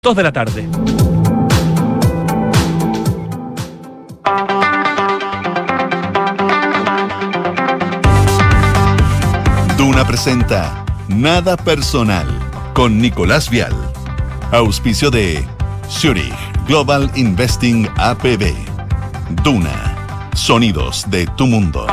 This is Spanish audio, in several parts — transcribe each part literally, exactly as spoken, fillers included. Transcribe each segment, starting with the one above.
dos de la tarde. Duna presenta Nada Personal con Nicolás Vial. Auspicio de Zurich Global Investing A P B. Duna. Sonidos de tu mundo.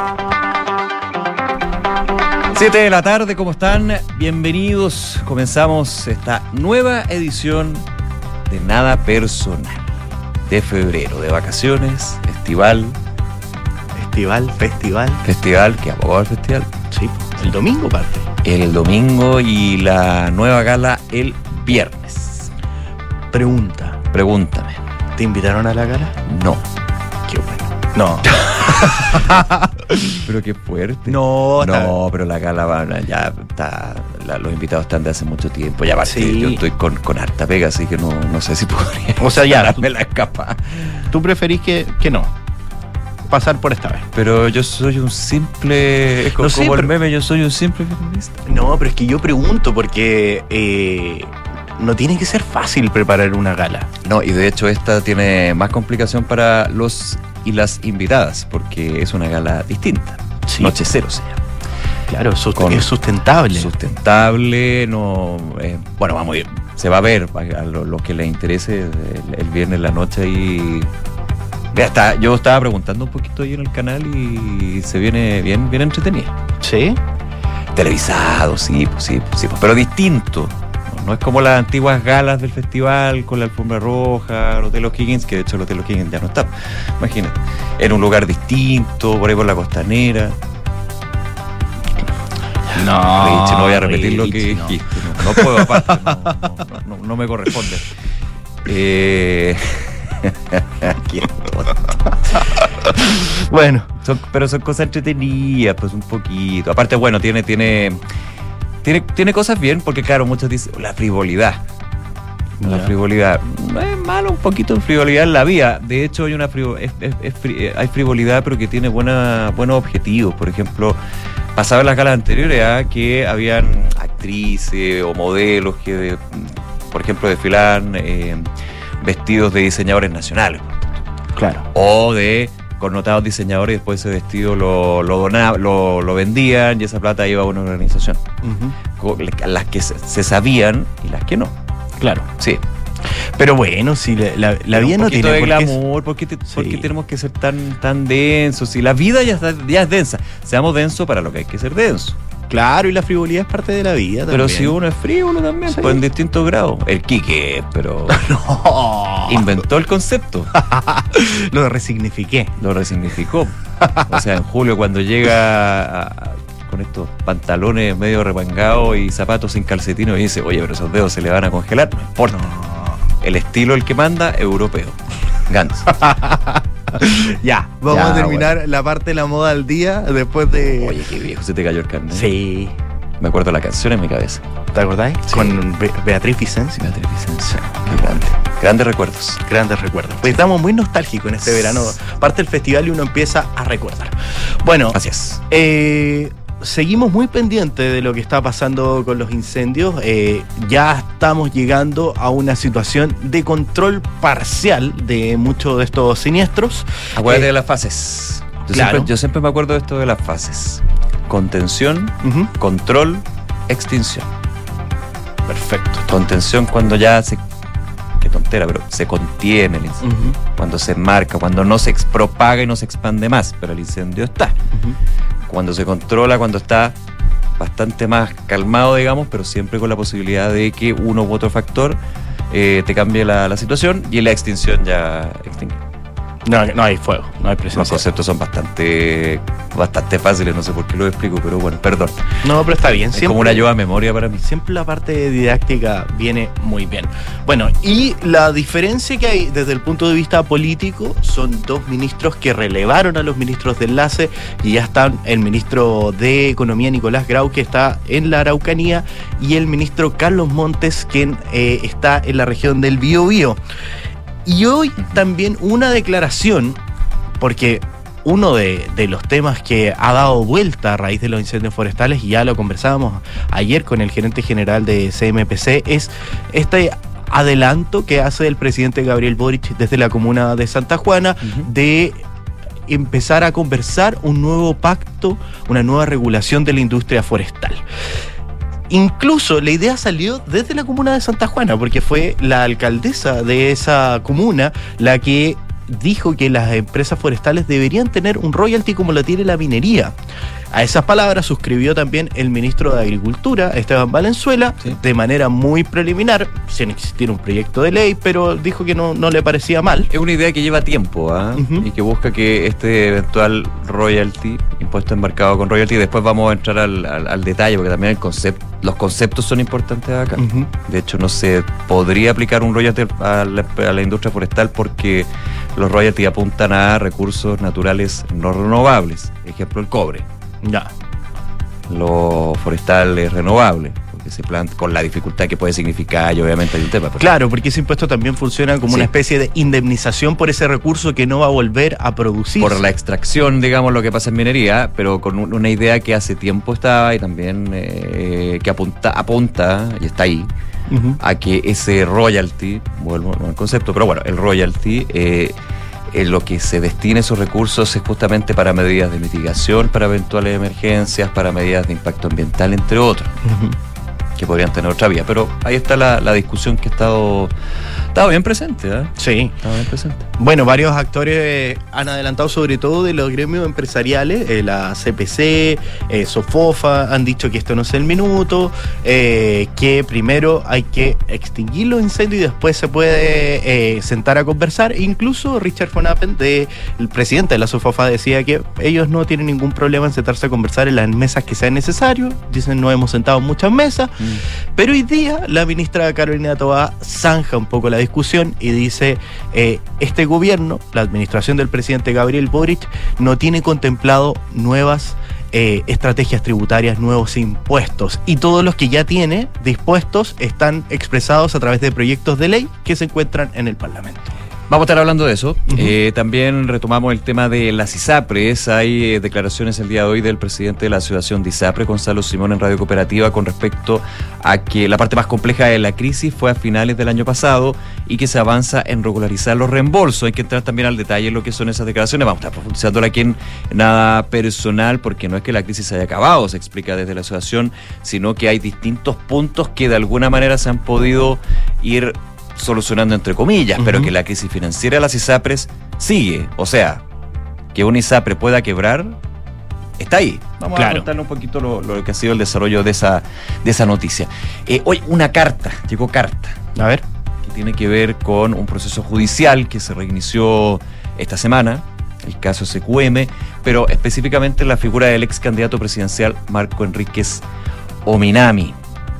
siete de la tarde, ¿cómo están? Bienvenidos. Comenzamos esta nueva edición de Nada Personal de febrero, de vacaciones, festival. Festival, festival. Festival, que abogado el festival. Sí, el domingo parte. El domingo y la nueva gala el viernes. Pregunta. Pregúntame. ¿Te invitaron a la gala? No. Qué bueno. No. Pero qué fuerte. No, no, está... pero la gala va, ya está, la, los invitados están de hace mucho tiempo. Ya aparte, sí. Yo estoy con, con harta pega, así que no, no sé si podría. O sea, ya me la escapa. Tú preferís que, que no. Pasar por esta vez. Pero yo soy un simple. Es como, no sé, como pero... el meme, yo soy un simple feminista. No, pero es que yo pregunto porque eh, no tiene que ser fácil preparar una gala. No, y de hecho esta tiene más complicación para los y las invitadas, porque es una gala distinta. Sí. Noche cero se llama. Claro, sust- Con es sustentable. Sustentable, no. Eh, bueno, vamos a ir. Se va a ver a los lo que les interese el, el viernes en la noche y. Está, yo estaba preguntando un poquito ahí en el canal y se viene bien, bien entretenida. ¿Sí? Televisado, sí, pues sí, pues sí, pues, pero distinto. No, no es como las antiguas galas del festival con la alfombra roja, el Hotel O'Higgins, que de hecho el Hotel O'Higgins ya no está. Imagínate. En un lugar distinto, por ahí por la costanera. No, Rich, no voy a repetir Rich, lo que no. dijiste. No, no puedo, aparte, no, no, no, no me corresponde. Eh. Qué bueno, son, pero son cosas entretenidas, pues un poquito. Aparte, bueno, tiene, tiene, tiene, tiene cosas bien, porque claro, muchos dicen la frivolidad. La ya. frivolidad. No es malo un poquito de frivolidad en la vida. De hecho, hay una frivo, es, es, es fri, hay frivolidad, pero que tiene buena, buenos objetivos. Por ejemplo, pasaba en las galas anteriores a que habían actrices o modelos que, por ejemplo, desfilaban eh, vestidos de diseñadores nacionales. Claro. O de connotados diseñadores, y después ese vestido lo, lo, donaban, lo, lo vendían y esa plata iba a una organización. Uh-huh. Las que se, se sabían y las que no. Claro. Sí. Pero bueno, si la, la, la vida no tiene de por qué glamour, ¿por qué, te, sí. ¿por qué tenemos que ser tan, tan densos? Si la vida ya, está, ya es densa, seamos densos para lo que hay que ser denso. Claro, y la frivolidad es parte de la vida también. Pero si uno es frívolo también, sí. Pues en distintos grados. El Quique, pero no. Inventó el concepto. Lo resignifiqué. Lo resignificó. O sea, en julio cuando llega a, a, con estos pantalones medio repangados y zapatos sin calcetines y dice, oye, pero esos dedos se le van a congelar. No importa. No. El estilo el que manda, europeo. Gans. Ya, vamos ya, a terminar bueno. La parte de la moda al día después de... Oye, qué viejo, se te cayó el carnet. Sí. Me acuerdo la canción en mi cabeza. ¿Te acordáis? Sí. Con Be- Beatriz Vicencio. Beatriz Vicencio. Qué grande. Grandes recuerdos. Grandes recuerdos. Pues estamos muy nostálgicos en este verano. Parte del festival y uno empieza a recordar. Bueno, así es. Eh... Seguimos muy pendientes de lo que está pasando con los incendios. Eh, ya estamos llegando a una situación de control parcial de muchos de estos siniestros. Acuérdate eh, de las fases. Yo, claro. siempre, yo siempre me acuerdo de esto de las fases. Contención, uh-huh. control, extinción. Perfecto. Contención cuando ya se... Qué tontera, pero se contiene el incendio. Uh-huh. Cuando se marca, cuando no se propaga y no se expande más, pero el incendio está. Uh-huh. Cuando se controla, cuando está bastante más calmado, digamos, pero siempre con la posibilidad de que uno u otro factor eh, te cambie la, la situación y en la extinción ya extingue. No, no hay fuego, no hay presencia. Los conceptos son bastante bastante fáciles, no sé por qué lo explico, pero bueno, perdón. No, pero está bien. Es siempre, como una ayuda a memoria para mí. Siempre la parte didáctica viene muy bien. Bueno, y la diferencia que hay desde el punto de vista político son dos ministros que relevaron a los ministros de enlace y ya están el ministro de Economía, Nicolás Grau, que está en la Araucanía, y el ministro Carlos Montes, quien eh, está en la región del Biobío. Y hoy también una declaración, porque uno de, de los temas que ha dado vuelta a raíz de los incendios forestales, y ya lo conversábamos ayer con el gerente general de C M P C, es este adelanto que hace el presidente Gabriel Boric desde la comuna de Santa Juana uh-huh. de empezar a conversar un nuevo pacto, una nueva regulación de la industria forestal. Incluso la idea salió desde la comuna de Santa Juana, porque fue la alcaldesa de esa comuna la que dijo que las empresas forestales deberían tener un royalty como lo tiene la minería. A esas palabras suscribió también el ministro de Agricultura, Esteban Valenzuela, sí. de manera muy preliminar, sin existir un proyecto de ley, pero dijo que no, no le parecía mal. Es una idea que lleva tiempo, ¿eh? uh-huh. y que busca que este eventual royalty, impuesto embarcado con royalty, después vamos a entrar al, al, al detalle, porque también el concepto, los conceptos son importantes acá. Uh-huh. De hecho, no se podría aplicar un royalty a la, a la industria forestal porque los royalties apuntan a recursos naturales no renovables, ejemplo el cobre. Ya. Lo forestal es renovable, porque se planta con la dificultad que puede significar, y obviamente hay un tema. Pues, claro, porque ese impuesto también funciona como sí. una especie de indemnización por ese recurso que no va a volver a producir. Por la extracción, digamos, lo que pasa en minería, pero con una idea que hace tiempo estaba y también eh, que apunta, apunta, y está ahí, uh-huh. a que ese royalty, vuelvo al concepto, pero bueno, el royalty... Eh, en lo que se destina esos recursos es justamente para medidas de mitigación, para eventuales emergencias, para medidas de impacto ambiental, entre otros, uh-huh. que podrían tener otra vía. Pero ahí está la, la discusión que ha estado, estado bien presente, ¿eh? Sí. Estado bien presente. Bueno, varios actores han adelantado, sobre todo de los gremios empresariales, eh, la C P C, eh, Sofofa, han dicho que esto no es el minuto, eh, que primero hay que extinguir los incendios y después se puede eh, sentar a conversar. Incluso Richard von Appen, de, el presidente de la Sofofa, decía que ellos no tienen ningún problema en sentarse a conversar en las mesas que sean necesarios. Dicen, no hemos sentado en muchas mesas, mm. pero hoy día la ministra Carolina Toá zanja un poco la discusión y dice, eh, este gobierno, la administración del presidente Gabriel Boric, no tiene contemplado nuevas eh, estrategias tributarias, nuevos impuestos, y todos los que ya tiene dispuestos están expresados a través de proyectos de ley que se encuentran en el Parlamento. Vamos a estar hablando de eso. Uh-huh. Eh, también retomamos el tema de las ISAPRES. Hay eh, declaraciones el día de hoy del presidente de la Asociación de ISAPRES, Gonzalo Simón, en Radio Cooperativa, con respecto a que la parte más compleja de la crisis fue a finales del año pasado y que se avanza en regularizar los reembolsos. Hay que entrar también al detalle en lo que son esas declaraciones. Vamos a estar profundizándola aquí en nada personal, porque no es que la crisis haya acabado, se explica desde la asociación, sino que hay distintos puntos que de alguna manera se han podido ir solucionando entre comillas, uh-huh. pero que la crisis financiera de las ISAPRES sigue. O sea, que una ISAPRE pueda quebrar, está ahí. Vamos claro. a contarle un poquito lo, lo que ha sido el desarrollo de esa, de esa noticia. Eh, hoy una carta, llegó carta. A ver. Que tiene que ver con un proceso judicial que se reinició esta semana, el caso S Q M, pero específicamente la figura del ex candidato presidencial Marco Enríquez Ominami.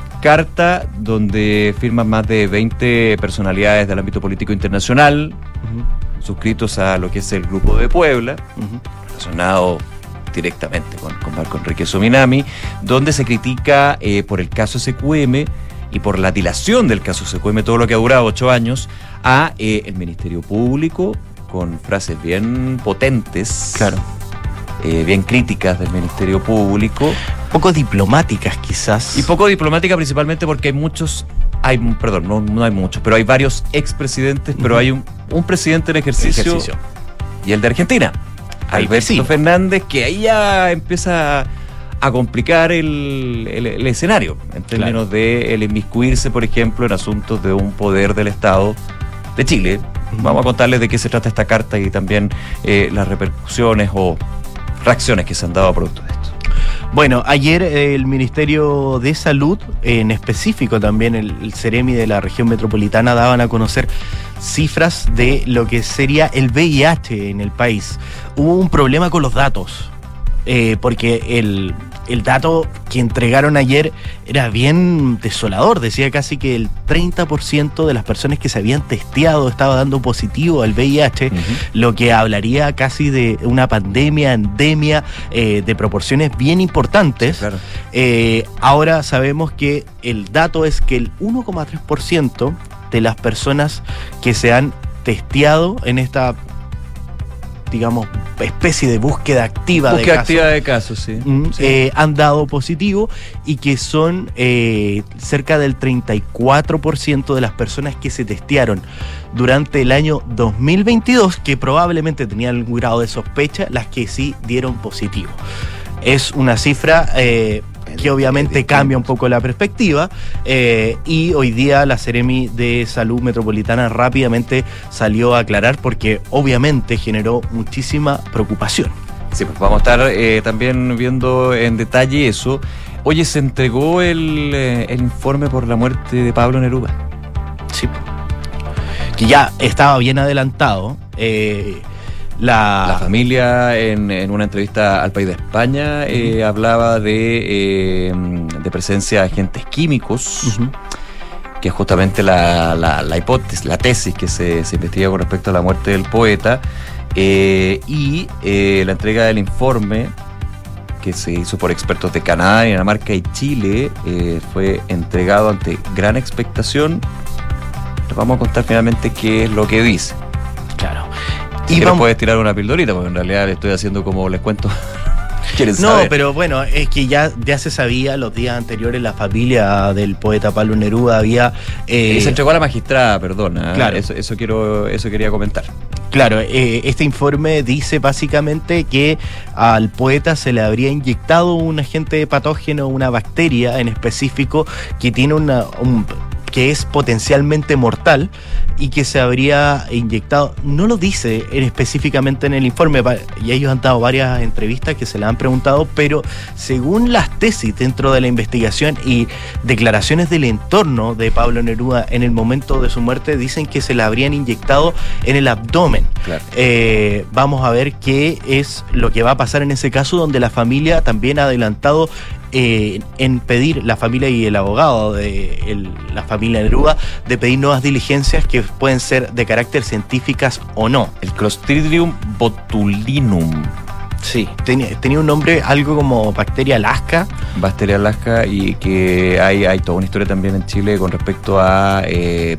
Carta donde firman más de veinte personalidades del ámbito político internacional, uh-huh. suscritos a lo que es el Grupo de Puebla, uh-huh. relacionado directamente con, con Marco Enríquez Ominami, donde se critica eh, por el caso S Q M y por la dilación del caso S Q M, todo lo que ha durado ocho años, a eh, el Ministerio Público, con frases bien potentes. Claro. Eh, bien críticas del Ministerio Público. Poco diplomáticas quizás. Y poco diplomática principalmente porque hay muchos, hay, perdón, no, no hay muchos, pero hay varios expresidentes, uh-huh. pero hay un, un presidente en ejercicio, ejercicio y el de Argentina, ahí Alberto sí. Fernández, que ahí ya empieza a complicar el, el, el escenario, en términos claro. de el inmiscuirse, por ejemplo, en asuntos de un poder del Estado de Chile. Uh-huh. Vamos a contarles de qué se trata esta carta y también eh, las repercusiones o reacciones que se han dado a producto de esto. Bueno, ayer eh, el Ministerio de Salud, en específico también el, el Ceremi de la región metropolitana, daban a conocer cifras de lo que sería el V I H en el país. Hubo un problema con los datos, eh, porque el, el dato que entregaron ayer era bien desolador. Decía casi que el treinta por ciento de las personas que se habían testeado estaba dando positivo al V I H, uh-huh. lo que hablaría casi de una pandemia, endemia, eh, de proporciones bien importantes. Sí, claro. Eh, ahora sabemos que el dato es que el uno coma tres por ciento de las personas que se han testeado en esta digamos, especie de búsqueda activa búsqueda de casos. activa de casos, sí. Mm, sí. Eh, han dado positivo y que son eh, cerca del treinta y cuatro por ciento de las personas que se testearon durante el año dos mil veintidós, que probablemente tenían algún grado de sospecha, las que sí dieron positivo. Es una cifra eh, que obviamente cambia un poco la perspectiva eh, y hoy día la Seremi de Salud Metropolitana rápidamente salió a aclarar porque obviamente generó muchísima preocupación. Sí, pues vamos a estar eh, también viendo en detalle eso. Oye, se entregó el, eh, el informe por la muerte de Pablo Neruda. Sí, que ya estaba bien adelantado. Eh, la... la familia en, en una entrevista al País de España eh, uh-huh. hablaba de, eh, de presencia de agentes químicos, uh-huh. que es justamente la, la, la hipótesis, la tesis que se, se investiga con respecto a la muerte del poeta. Eh, y eh, la entrega del informe que se hizo por expertos de Canadá, Dinamarca y Chile eh, fue entregado ante gran expectación. Les vamos a contar finalmente qué es lo que dice. Claro. Si y vamos... puedes tirar una pildorita, porque en realidad le estoy haciendo como les cuento. No, saber? Pero bueno, es que ya, ya se sabía los días anteriores, la familia del poeta Pablo Neruda había... Eh... Y se entregó a la magistrada, perdona. Claro. Eso, eso, quiero, eso quería comentar. Claro, eh, este informe dice básicamente que al poeta se le habría inyectado un agente patógeno, una bacteria en específico que tiene una... Un, que es potencialmente mortal y que se habría inyectado, no lo dice en específicamente en el informe, y ellos han dado varias entrevistas que se le han preguntado, pero según las tesis dentro de la investigación y declaraciones del entorno de Pablo Neruda en el momento de su muerte, dicen que se la habrían inyectado en el abdomen. Claro. Eh, vamos a ver qué es lo que va a pasar en ese caso, donde la familia también ha adelantado Eh, en pedir, la familia y el abogado de el, la familia Neruda, de pedir nuevas diligencias que pueden ser de carácter científicas o no. El Clostridium botulinum. Sí, tenía, tenía un nombre algo como bacteria Alaska. Bacteria Alaska, y que hay, hay toda una historia también en Chile con respecto a eh,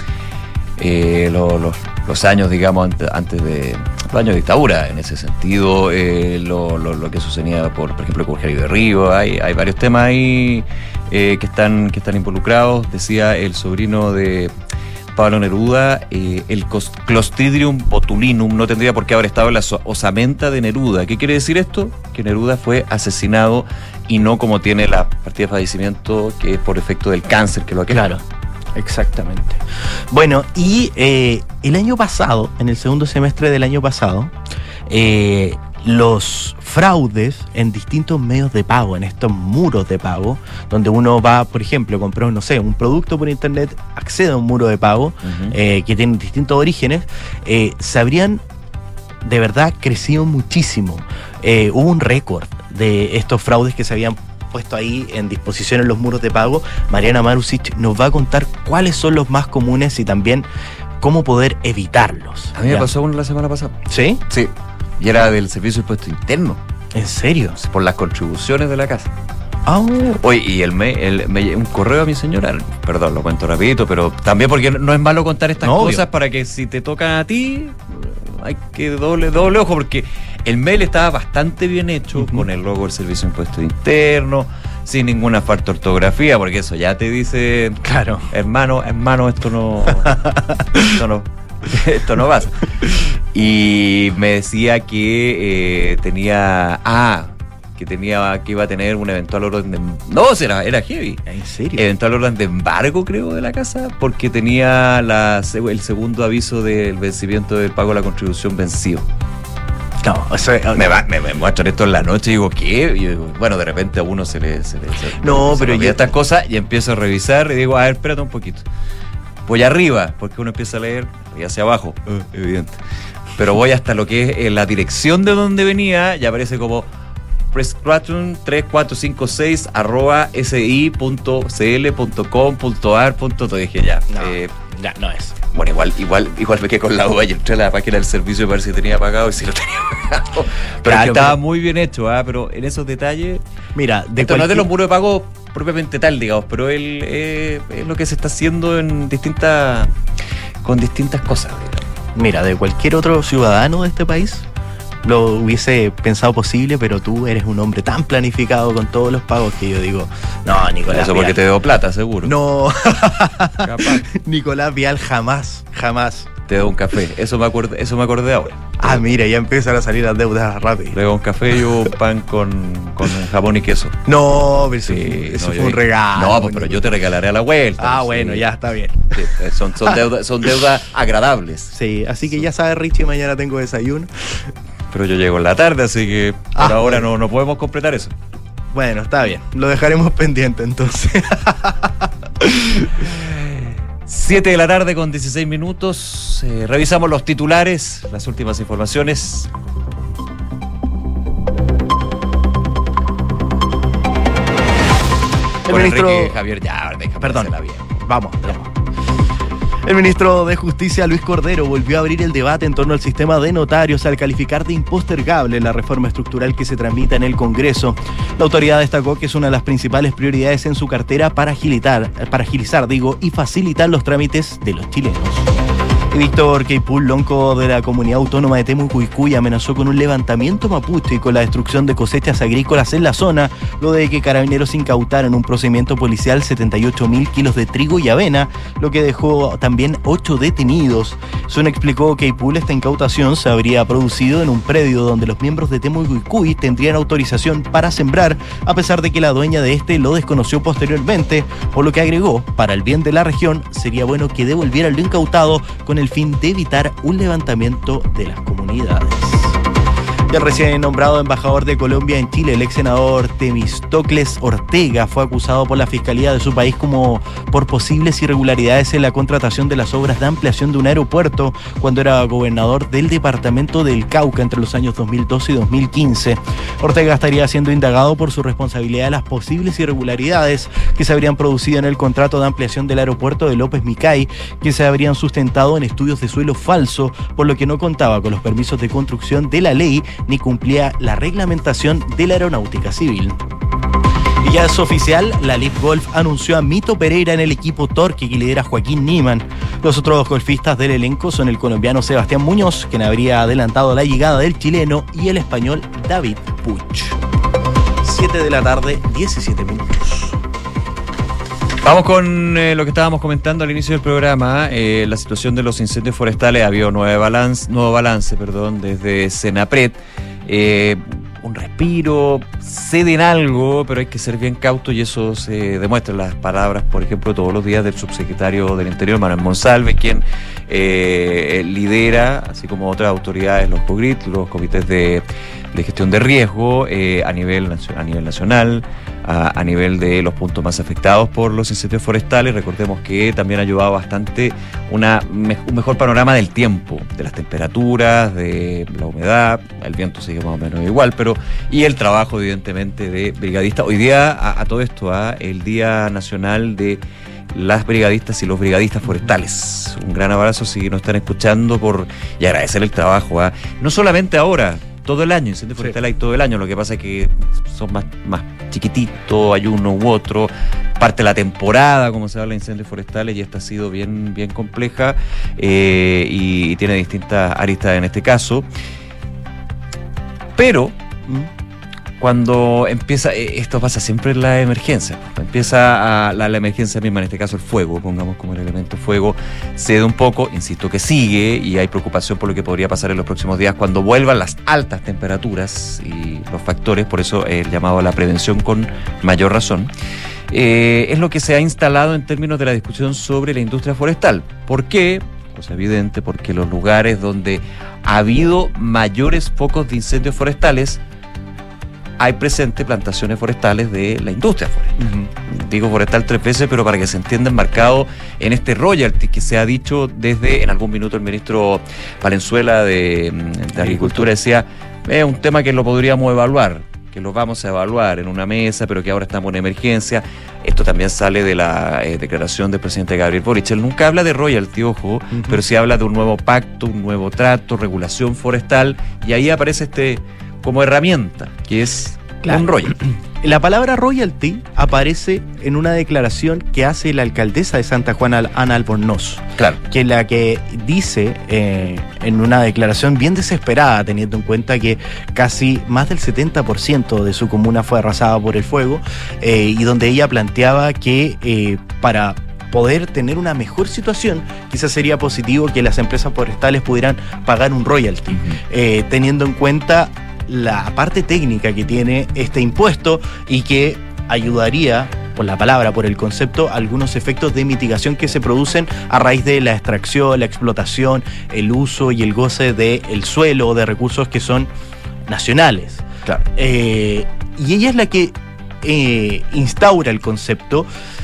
eh, lo, los, los años, digamos, antes, antes de... los años de dictadura, en ese sentido, eh, lo, lo, lo que sucedía, por, por ejemplo, con Jerry de Río, hay, hay varios temas ahí eh, que, están, que están involucrados. Decía el sobrino de Pablo Neruda, eh, el Clostridium botulinum no tendría por qué haber estado en la osamenta de Neruda. ¿Qué quiere decir esto? Que Neruda fue asesinado y no como tiene la partida de fallecimiento, que es por efecto del cáncer que lo aqueja. Claro. Exactamente. Bueno, y eh, el año pasado, en el segundo semestre del año pasado, eh, los fraudes en distintos medios de pago, en estos muros de pago, donde uno va, por ejemplo, a comprar, no sé, un producto por internet, accede a un muro de pago uh-huh. eh, que tiene distintos orígenes, eh, se habrían de verdad crecido muchísimo. Eh, hubo un récord de estos fraudes que se habían puesto ahí en disposición en los muros de pago. Mariana Marusic nos va a contar cuáles son los más comunes y también cómo poder evitarlos. A mí me pasó uno la semana pasada. ¿Sí? Sí. Y era del Servicio de Impuesto Interno. ¿En serio? Por las contribuciones de la casa. Oh. Oye, y el me, el, me un correo a mi señora, perdón, lo cuento rapidito, pero también porque no es malo contar estas no, cosas obvio. Para que si te tocan a ti, hay que doble, doble ojo, porque el mail estaba bastante bien hecho, uh-huh. con el logo del Servicio de Impuesto Interno, sin ninguna falta de ortografía, porque eso ya te dice, claro, hermano, hermano, esto no, esto no, esto no pasa. Y me decía que eh, tenía, ah, que tenía, que iba a tener un eventual orden de, no, era, era heavy. ¿En serio? Eventual orden de embargo, creo, de la casa, porque tenía la, el segundo aviso del vencimiento del pago de la contribución vencido. No, eso es, me, va, me, me muestran esto en la noche y digo, ¿qué? Y digo, bueno, de repente a uno se le... Se le se, no, se pero yo... estas cosas y empiezo a revisar y digo, a ver, espérate un poquito. Voy arriba, porque uno empieza a leer, y hacia abajo, uh, evidente. Pero voy hasta lo que es eh, la dirección de donde venía, y aparece como prescratum tres cuatro cinco seis arroba si punto cl punto com punto ar punto to. Dije ya. No, eh, ya, no es. Bueno, igual, igual, igual me quedé con la duda y entré a la página del servicio para ver si tenía pagado y si lo tenía pagado. Pero claro, estaba pero... muy bien hecho, ¿eh? Pero en esos detalles. Mira, de esto cualquier... no es de los muros de pago propiamente tal, digamos, pero él eh, es lo que se está haciendo en distintas, con distintas cosas, digamos. Mira, de cualquier otro ciudadano de este país, lo hubiese pensado posible, pero tú eres un hombre tan planificado con todos los pagos que yo digo, no, Nicolás Eso Vial. porque te debo plata, seguro. No, Capaz. Nicolás Vial jamás, jamás. Te debo un café. Eso me acordé, eso me acordé ahora. Ah, mira, ya empiezan a salir las deudas rápido. Te debo un café y un pan con, con jamón y queso. No, pero eso, Sí, fue, eso no, fue yo- un regalo. No, pues, pero yo te regalaré a la vuelta. Ah, Sí. bueno, ya está bien. Sí, son, son, deudas, son deudas agradables. Sí, así que ya sabes, Richie, mañana tengo desayuno. Pero yo llego en la tarde, así que por Ah, ahora bueno. no, no podemos completar eso. Bueno, está bien. Lo dejaremos pendiente entonces. siete de la tarde con dieciséis minutos. Eh, revisamos los titulares, las últimas informaciones. El Con ministro- Enrique Javier, ya, déjame Perdón. hacerla bien. Vamos, vamos. El ministro de Justicia, Luis Cordero, volvió a abrir el debate en torno al sistema de notarios al calificar de impostergable la reforma estructural que se tramita en el Congreso. La autoridad destacó que es una de las principales prioridades en su cartera para agilitar, para agilizar, digo, y facilitar los trámites de los chilenos. Y Víctor Queipul, lonco de la comunidad autónoma de Temucuicui, amenazó con un levantamiento mapuche y con la destrucción de cosechas agrícolas en la zona, luego de que carabineros incautaron en un procedimiento policial setenta y ocho mil kilos de trigo y avena, lo que dejó también ocho detenidos. Sun explicó que Queipul, esta incautación se habría producido en un predio donde los miembros de Temucuicui tendrían autorización para sembrar, a pesar de que la dueña de este lo desconoció posteriormente, por lo que agregó, para el bien de la región, sería bueno que devolvieran lo incautado con el fin de evitar un levantamiento de las comunidades. Y el recién nombrado embajador de Colombia en Chile, el ex senador Temístocles Ortega, fue acusado por la Fiscalía de su país como por posibles irregularidades en la contratación de las obras de ampliación de un aeropuerto cuando era gobernador del departamento del Cauca entre los años dos mil doce y dos mil quince. Ortega estaría siendo indagado por su responsabilidad de las posibles irregularidades que se habrían producido en el contrato de ampliación del aeropuerto de López Micay, que se habrían sustentado en estudios de suelo falso, por lo que no contaba con los permisos de construcción de la ley ni cumplía la reglamentación de la aeronáutica civil. Y ya es oficial, la Leaf Golf anunció a Mito Pereira en el equipo Torque que lidera Joaquín Niemann. Los otros dos golfistas del elenco son el colombiano Sebastián Muñoz, quien habría adelantado la llegada del chileno, y el español David Puig. siete de la tarde, diecisiete minutos. Vamos con eh, lo que estábamos comentando al inicio del programa, eh, la situación de los incendios forestales. Había nuevo balance, nuevo balance perdón, desde Senapred. Eh, un respiro, ceden algo, pero hay que ser bien cauto y eso se demuestra en las palabras, por ejemplo, todos los días del subsecretario del Interior, Manuel Monsalve, quien eh, lidera, así como otras autoridades, los COGRIT, los comités de, de gestión de riesgo eh, a, nivel, a nivel nacional, a, a nivel de los puntos más afectados por los incendios forestales. Recordemos que también ha ayudado bastante una, un mejor panorama del tiempo, de las temperaturas, de la humedad, el viento sigue más o menos igual, pero y el trabajo evidentemente de brigadistas. Hoy día, a, a todo esto, a el Día Nacional de las brigadistas y los brigadistas forestales. Un gran abrazo si nos están escuchando por y agradecer el trabajo, ¿eh? No solamente ahora, todo el año, incendios forestales hay todo el año, lo que pasa es que son más, más chiquititos, hay uno u otro, parte de la temporada, como se habla de incendios forestales, y esta ha sido bien, bien compleja eh, y, y tiene distintas aristas en este caso. Pero cuando empieza, esto pasa siempre en la emergencia, empieza a, la, la emergencia misma, en este caso el fuego, pongamos como el elemento fuego, cede un poco, insisto que sigue y hay preocupación por lo que podría pasar en los próximos días cuando vuelvan las altas temperaturas y los factores, por eso el llamado a la prevención con mayor razón. Eh, es lo que se ha instalado en términos de la discusión sobre la industria forestal. ¿Por qué? Pues evidente, porque los lugares donde ha habido mayores focos de incendios forestales hay presente plantaciones forestales de la industria forestal. Uh-huh. Digo forestal tres veces, pero para que se entienda enmarcado en este royalty que se ha dicho desde, en algún minuto el ministro Valenzuela de, de Agricultura decía, es un tema que lo podríamos evaluar, que lo vamos a evaluar en una mesa, pero que ahora estamos en emergencia. Esto también sale de la eh, declaración del presidente Gabriel Boric. Él nunca habla de royalty, ojo, uh-huh. pero sí habla de un nuevo pacto, un nuevo trato, regulación forestal, y ahí aparece este como herramienta, que es claro. un royalty. La palabra royalty aparece en una declaración que hace la alcaldesa de Santa Juana, Ana Albornoz. Claro. Que es la que dice eh, en una declaración bien desesperada, teniendo en cuenta que casi más del setenta por ciento de su comuna fue arrasada por el fuego, eh, y donde ella planteaba que eh, para poder tener una mejor situación, quizás sería positivo que las empresas forestales pudieran pagar un royalty, uh-huh. eh, teniendo en cuenta la parte técnica que tiene este impuesto y que ayudaría, por la palabra, por el concepto, algunos efectos de mitigación que se producen a raíz de la extracción, la explotación, el uso y el goce del suelo o de recursos que son nacionales. Claro. Eh, y ella es la que eh, instaura el concepto,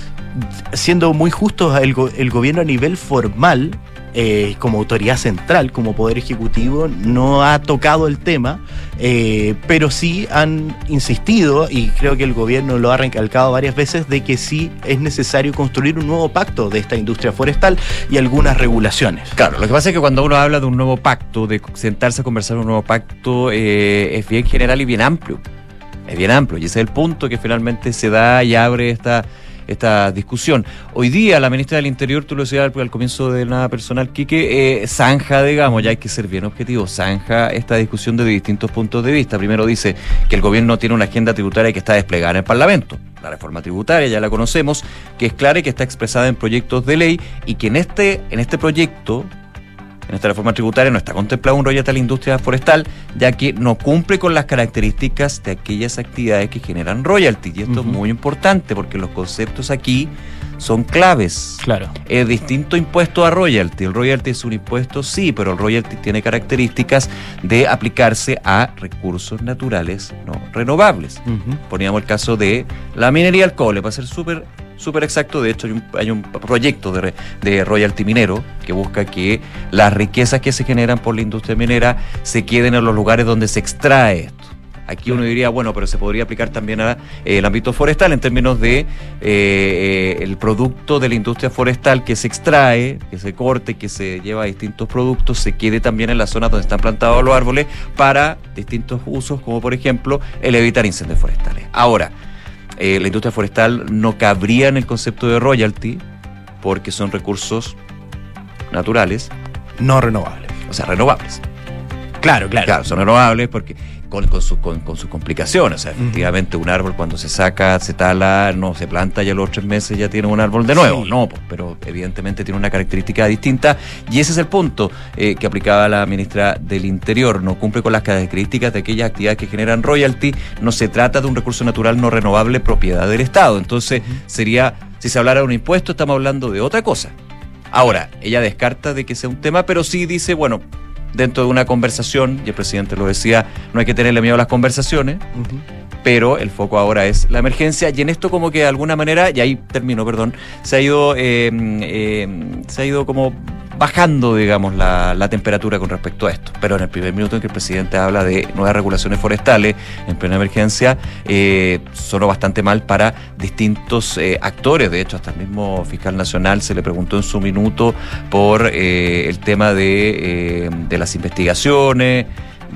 siendo muy justos el, go- el gobierno a nivel formal, Eh, como autoridad central, como poder ejecutivo, no ha tocado el tema, eh, pero sí han insistido, y creo que el gobierno lo ha recalcado varias veces, de que sí es necesario construir un nuevo pacto de esta industria forestal y algunas regulaciones. Claro, lo que pasa es que cuando uno habla de un nuevo pacto, de sentarse a conversar un nuevo pacto, eh, es bien general y bien amplio. Es bien amplio, y ese es el punto que finalmente se da y abre esta esta discusión. Hoy día la ministra del Interior, tú lo decías al, al comienzo de Nada Personal, Quique, eh, zanja, digamos, ya hay que ser bien objetivo, zanja esta discusión desde distintos puntos de vista. Primero dice que el gobierno tiene una agenda tributaria que está desplegada en el Parlamento. La reforma tributaria ya la conocemos, que es clara y que está expresada en proyectos de ley, y que en este, en este proyecto, en esta reforma tributaria, no está contemplado un royalty a la industria forestal, ya que no cumple con las características de aquellas actividades que generan royalty. Y esto uh-huh. es muy importante porque los conceptos aquí son claves. Claro. Es distinto impuesto a royalty. El royalty es un impuesto, sí, pero el royalty tiene características de aplicarse a recursos naturales no renovables. Uh-huh. Poníamos el caso de la minería del cobre, para ser súper súper exacto. De hecho, hay un, hay un proyecto de, de royalty minero que busca que las riquezas que se generan por la industria minera se queden en los lugares donde se extrae esto. Aquí uno diría, bueno, pero se podría aplicar también al eh, ámbito forestal en términos de eh, eh, el producto de la industria forestal que se extrae, que se corte, que se lleva a distintos productos, se quede también en las zonas donde están plantados los árboles para distintos usos, como por ejemplo el evitar incendios forestales. Ahora, Eh, la industria forestal no cabría en el concepto de royalty porque son recursos naturales. No renovables. O sea, renovables. Claro, claro. Claro, son renovables porque con, con, su, con, con sus complicaciones. O sea, efectivamente, un árbol cuando se saca, se tala, no se planta, ya a los tres meses ya tiene un árbol de nuevo. Sí. No, pues, pero evidentemente tiene una característica distinta. Y ese es el punto eh, que aplicaba la ministra del Interior. No cumple con las características de aquellas actividades que generan royalty. No se trata de un recurso natural no renovable propiedad del Estado. Entonces, uh-huh. sería, si se hablara de un impuesto, estamos hablando de otra cosa. Ahora, ella descarta de que sea un tema, pero sí dice, bueno, dentro de una conversación, y el presidente lo decía, no hay que tenerle miedo a las conversaciones, uh-huh. pero el foco ahora es la emergencia, y en esto como que de alguna manera, y ahí termino, perdón, se ha ido eh, eh, se ha ido como bajando, digamos, la, la temperatura con respecto a esto. Pero en el primer minuto en que el presidente habla de nuevas regulaciones forestales en plena emergencia, eh, sonó bastante mal para distintos eh, actores. De hecho, hasta el mismo fiscal nacional se le preguntó en su minuto por eh, el tema de, eh, de las investigaciones,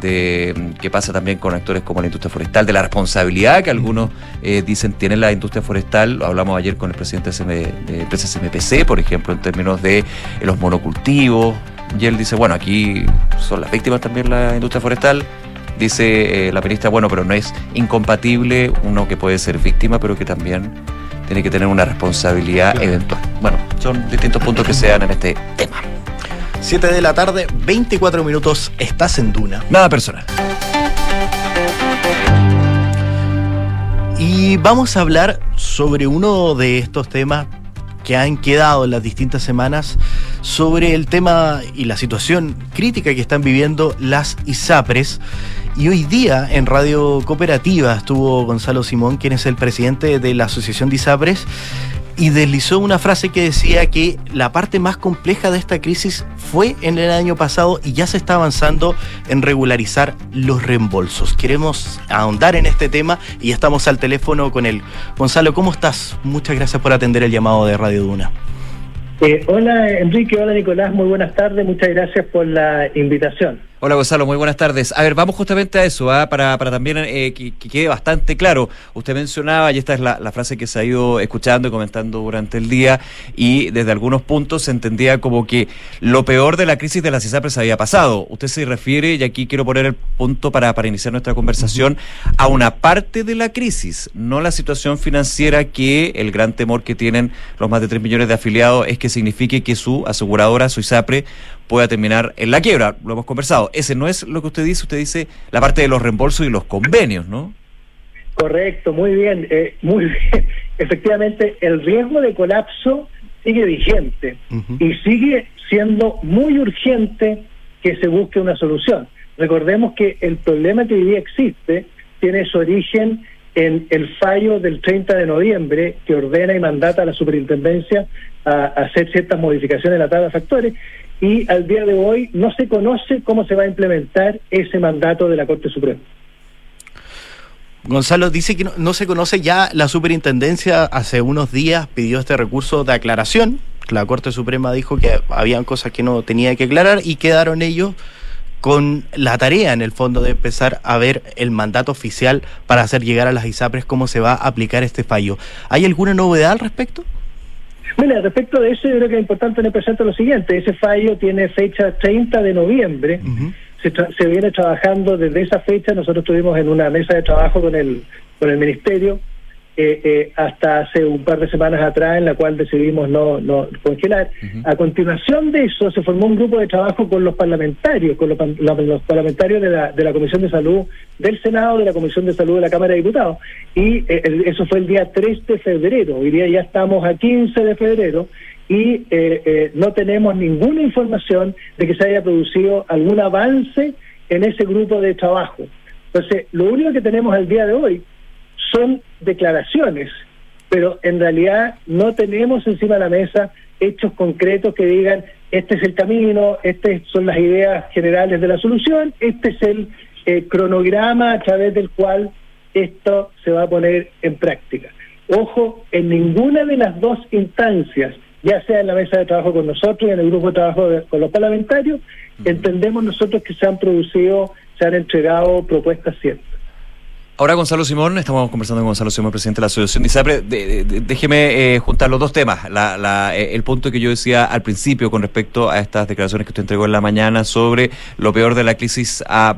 de qué pasa también con actores como la industria forestal, de la responsabilidad que algunos eh, dicen tiene la industria forestal. Lo hablamos ayer con el presidente de empresas M P C, por ejemplo, en términos de eh, los monocultivos, y él dice, bueno, aquí son las víctimas también la industria forestal. Dice eh, la ministra, bueno, pero no es incompatible uno que puede ser víctima, pero que también tiene que tener una responsabilidad claro. eventual. Bueno, son distintos puntos que se dan en este tema. siete de la tarde, veinticuatro minutos, estás en Duna. Nada personal. Y vamos a hablar sobre uno de estos temas que han quedado en las distintas semanas, sobre el tema y la situación crítica que están viviendo las ISAPRES. Y hoy día en Radio Cooperativa estuvo Gonzalo Simón, quien es el presidente de la Asociación de ISAPRES, y deslizó una frase que decía que la parte más compleja de esta crisis fue en el año pasado y ya se está avanzando en regularizar los reembolsos. Queremos ahondar en este tema y ya estamos al teléfono con él. Gonzalo, ¿cómo estás? Muchas gracias por atender el llamado de Radio Duna. Eh, hola Enrique, hola Nicolás, muy buenas tardes, muchas gracias por la invitación. Hola Gonzalo, muy buenas tardes. A ver, vamos justamente a eso, ¿eh? para, para también eh, que, que quede bastante claro. Usted mencionaba, y esta es la, la frase que se ha ido escuchando y comentando durante el día, y desde algunos puntos se entendía como que lo peor de la crisis de las ISAPRES había pasado. Usted se refiere, y aquí quiero poner el punto para, para iniciar nuestra conversación, a una parte de la crisis, no la situación financiera, que el gran temor que tienen los más de tres millones de afiliados es que signifique que su aseguradora, su ISAPRE, pueda terminar en la quiebra. Lo hemos conversado. Ese no es lo que usted dice. Usted dice la parte de los reembolsos y los convenios, ¿no? Correcto, muy bien, eh, muy bien. Efectivamente, el riesgo de colapso sigue vigente uh-huh. y sigue siendo muy urgente que se busque una solución. Recordemos que el problema que hoy día existe tiene su origen en el fallo del treinta de noviembre que ordena y mandata a la superintendencia a, a hacer ciertas modificaciones en la tabla de factores, y al día de hoy no se conoce cómo se va a implementar ese mandato de la Corte Suprema. Gonzalo, dice que no, no se conoce ya. La superintendencia hace unos días pidió este recurso de aclaración. La Corte Suprema dijo que habían cosas que no tenía que aclarar y quedaron ellos con la tarea, en el fondo, de empezar a ver el mandato oficial para hacer llegar a las ISAPRES cómo se va a aplicar este fallo. ¿Hay alguna novedad al respecto? Mira, respecto de eso, yo creo que es importante tener presente lo siguiente. Ese fallo tiene fecha treinta de noviembre. Uh-huh. Se, tra- se viene trabajando desde esa fecha. Nosotros estuvimos en una mesa de trabajo con el con el Ministerio eh, eh, hasta hace un par de semanas atrás, en la cual decidimos no, no congelar. Uh-huh. A continuación de eso, se formó un grupo de trabajo con los parlamentarios, con los, los, los parlamentarios de la, de la Comisión de Salud del Senado, de la Comisión de Salud de la Cámara de Diputados. Y eh, el, eso fue el día tres de febrero. Hoy día ya estamos a quince de febrero y eh, eh, no tenemos ninguna información de que se haya producido algún avance en ese grupo de trabajo. Entonces, lo único que tenemos al día de hoy son declaraciones, pero en realidad no tenemos encima de la mesa hechos concretos que digan este es el camino, estas son las ideas generales de la solución, este es el eh, cronograma a través del cual esto se va a poner en práctica. Ojo, en ninguna de las dos instancias, ya sea en la mesa de trabajo con nosotros y en el grupo de trabajo de, con los parlamentarios, uh-huh. entendemos nosotros que se han producido, se han entregado propuestas ciertas. Ahora Gonzalo Simón, estamos conversando con Gonzalo Simón, presidente de la Asociación de ISAPRE. De, de, déjeme eh, juntar los dos temas. La, la, el punto que yo decía al principio con respecto a estas declaraciones que usted entregó en la mañana sobre lo peor de la crisis ha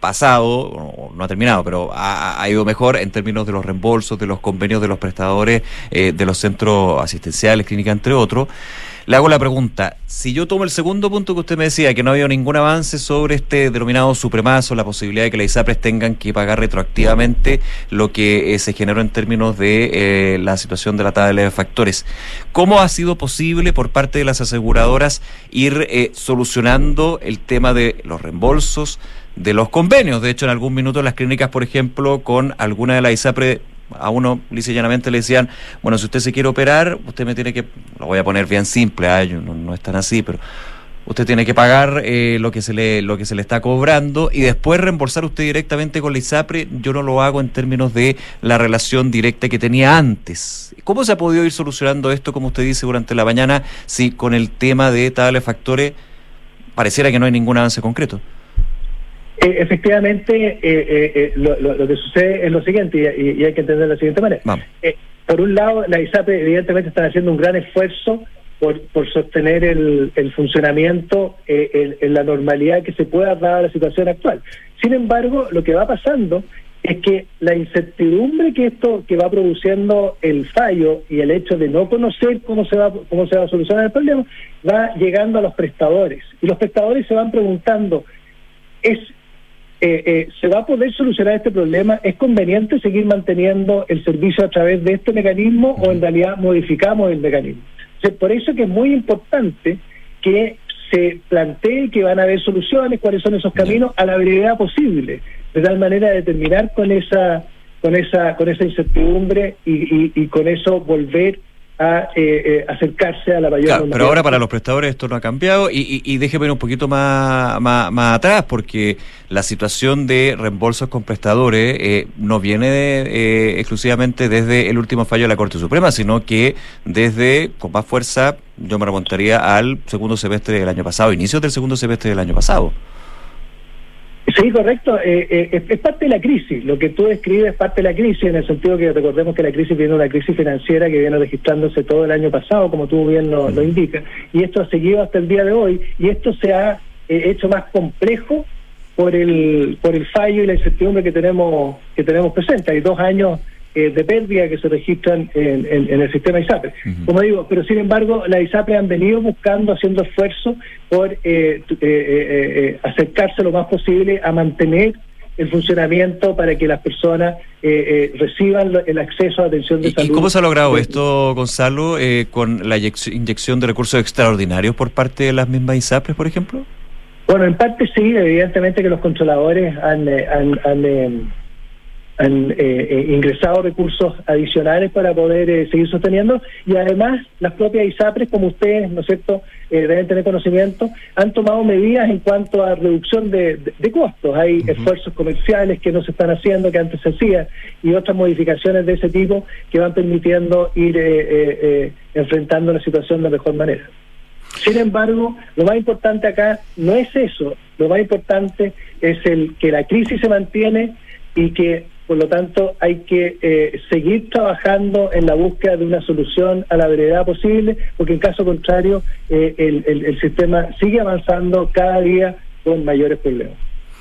pasado, no ha terminado, pero ha, ha ido mejor en términos de los reembolsos, de los convenios de los prestadores, eh, de los centros asistenciales, clínicas, entre otros. Le hago la pregunta, si yo tomo el segundo punto que usted me decía, que no ha habido ningún avance sobre este denominado supremazo, la posibilidad de que las ISAPRES tengan que pagar retroactivamente lo que eh, se generó en términos de eh, la situación de la tabla de factores, ¿cómo ha sido posible por parte de las aseguradoras ir eh, solucionando el tema de los reembolsos, de los convenios? De hecho, en algún minuto las clínicas, por ejemplo, con alguna de las ISAPRES, a uno lisa y llanamente le decían, bueno, si usted se quiere operar, usted me tiene que, lo voy a poner bien simple, ¿eh? Yo, no, no es tan así, pero usted tiene que pagar eh, lo que se le lo que se le está cobrando y después reembolsar usted directamente con la ISAPRE. Yo no lo hago en términos de la relación directa que tenía antes. ¿Cómo se ha podido ir solucionando esto, como usted dice, durante la mañana, si con el tema de tabla de factores pareciera que no hay ningún avance concreto? Eh, efectivamente, eh, eh, eh, lo, lo, lo que sucede es lo siguiente, y, y hay que entender de la siguiente manera. Eh, por un lado, la ISAPRE evidentemente están haciendo un gran esfuerzo por, por sostener el, el funcionamiento eh, en, en la normalidad que se pueda dar a la situación actual. Sin embargo, lo que va pasando es que la incertidumbre que esto que va produciendo el fallo y el hecho de no conocer cómo se va cómo se va a solucionar el problema va llegando a los prestadores, y los prestadores se van preguntando, ¿es Eh, eh, ¿se va a poder solucionar este problema? ¿Es conveniente seguir manteniendo el servicio a través de este mecanismo o en realidad modificamos el mecanismo? O sea, por eso que es muy importante que se plantee que van a haber soluciones, cuáles son esos caminos a la brevedad posible, de tal manera de terminar con esa con esa con esa incertidumbre y, y, y con eso volver a eh, eh, acercarse a la mayor claro, pero ahora para los prestadores esto no ha cambiado y, y, y déjeme ir un poquito más, más, más atrás, porque la situación de reembolsos con prestadores eh, no viene de, eh, exclusivamente desde el último fallo de la Corte Suprema, sino que desde, con más fuerza, yo me remontaría al segundo semestre del año pasado, inicios del segundo semestre del año pasado. Sí, correcto. Eh, eh, es parte de la crisis. Lo que tú describes es parte de la crisis, en el sentido que recordemos que la crisis viene una crisis financiera que viene registrándose todo el año pasado, como tú bien lo, lo indicas, y esto ha seguido hasta el día de hoy, y esto se ha eh, hecho más complejo por el por el fallo y la incertidumbre que tenemos que tenemos presente. Hay dos años eh, de pérdida que se registran en, en, en el sistema ISAPRE. Uh-huh. Como digo, pero sin embargo, las ISAPRE han venido buscando, haciendo esfuerzos por eh, eh, eh, eh, acercarse lo más posible a mantener el funcionamiento para que las personas eh, eh, reciban el acceso a atención de ¿Y, salud. ¿Y cómo se ha logrado esto, Gonzalo, eh, con la inyección de recursos extraordinarios por parte de las mismas ISAPRES, por ejemplo? Bueno, en parte sí, evidentemente que los controladores han, eh, han, han, eh, han eh, eh, ingresado recursos adicionales para poder eh, seguir sosteniendo, y además las propias ISAPRES, como ustedes, ¿no es cierto?, eh, deben tener conocimiento, han tomado medidas en cuanto a reducción de, de, de costos. Hay uh-huh. esfuerzos comerciales que no se están haciendo, que antes se hacían, y otras modificaciones de ese tipo que van permitiendo ir eh, eh, eh, enfrentando la situación de mejor manera. Sin embargo, lo más importante acá no es eso, lo más importante es el que la crisis se mantiene y que, por lo tanto, hay que eh, seguir trabajando en la búsqueda de una solución a la brevedad posible, porque en caso contrario, eh, el, el, el sistema sigue avanzando cada día con mayores problemas.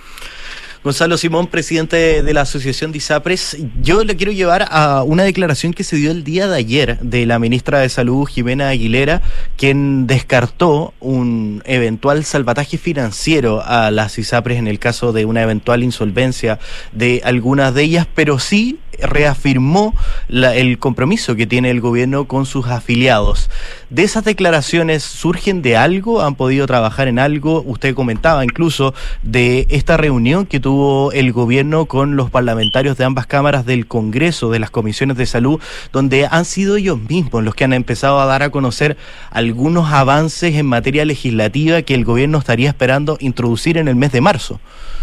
Gonzalo Simón, presidente de la Asociación de ISAPRES, yo le quiero llevar a una declaración que se dio el día de ayer de la ministra de Salud, Jimena Aguilera, quien descartó un eventual salvataje financiero a las ISAPRES en el caso de una eventual insolvencia de algunas de ellas, pero sí reafirmó la, el compromiso que tiene el gobierno con sus afiliados. ¿De esas declaraciones surgen de algo? ¿Han podido trabajar en algo? Usted comentaba incluso de esta reunión que tuvo el gobierno con los parlamentarios de ambas cámaras del Congreso, de las comisiones de salud, donde han sido ellos mismos los que han empezado a dar a conocer algunos avances en materia legislativa que el gobierno estaría esperando introducir en el mes de marzo.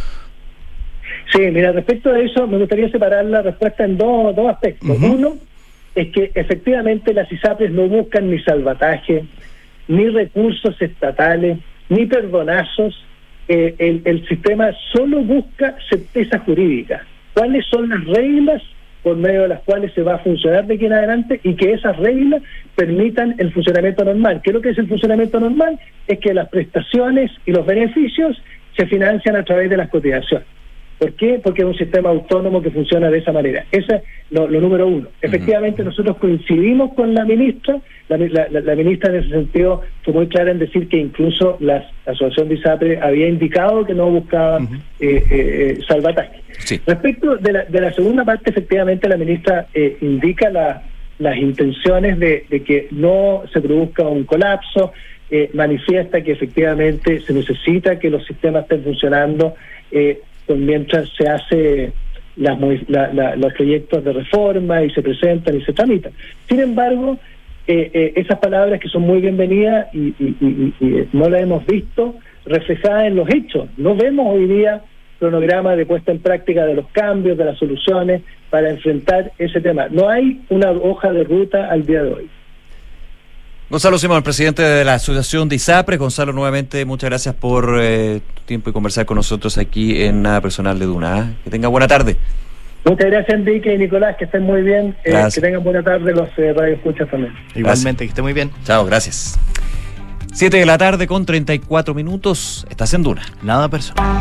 Sí, mira, respecto a eso me gustaría separar la respuesta en dos, dos aspectos. Uh-huh. Uno es que efectivamente las ISAPRES no buscan ni salvataje, ni recursos estatales, ni perdonazos. Eh, el, el sistema solo busca certeza jurídica. ¿Cuáles son las reglas por medio de las cuales se va a funcionar de aquí en adelante y que esas reglas permitan el funcionamiento normal? ¿Qué es lo que es el funcionamiento normal? Es que las prestaciones y los beneficios se financian a través de las cotizaciones. ¿Por qué? Porque es un sistema autónomo que funciona de esa manera. Ese es lo, lo número uno. Efectivamente, uh-huh. nosotros coincidimos con la ministra. La, la, la ministra en ese sentido fue muy clara en decir que incluso la Asociación de ISAPRE había indicado que no buscaba uh-huh. eh, eh, salvataje. Sí. Respecto de la, de la segunda parte, efectivamente la ministra eh, indica la, las intenciones de, de que no se produzca un colapso, eh, manifiesta que efectivamente se necesita que los sistemas estén funcionando eh, mientras se hace las, la, la, los proyectos de reforma y se presentan y se tramitan. Sin embargo, eh, eh, esas palabras que son muy bienvenidas y, y, y, y no las hemos visto reflejadas en los hechos. No vemos hoy día cronograma de puesta en práctica de los cambios, de las soluciones para enfrentar ese tema. No hay una hoja de ruta al día de hoy. Gonzalo Simón, presidente de la Asociación de ISAPRES. Gonzalo, nuevamente muchas gracias por eh, tu tiempo y conversar con nosotros aquí en Nada Personal de Duna. ¿eh? Que tenga buena tarde. Muchas gracias, Enrique y Nicolás, que estén muy bien. Eh, que tengan buena tarde los eh, radioescuchas también. Igualmente, gracias. Que esté muy bien. Chao, gracias. Siete de la tarde con treinta y cuatro minutos. Estás en Duna. Nada Personal.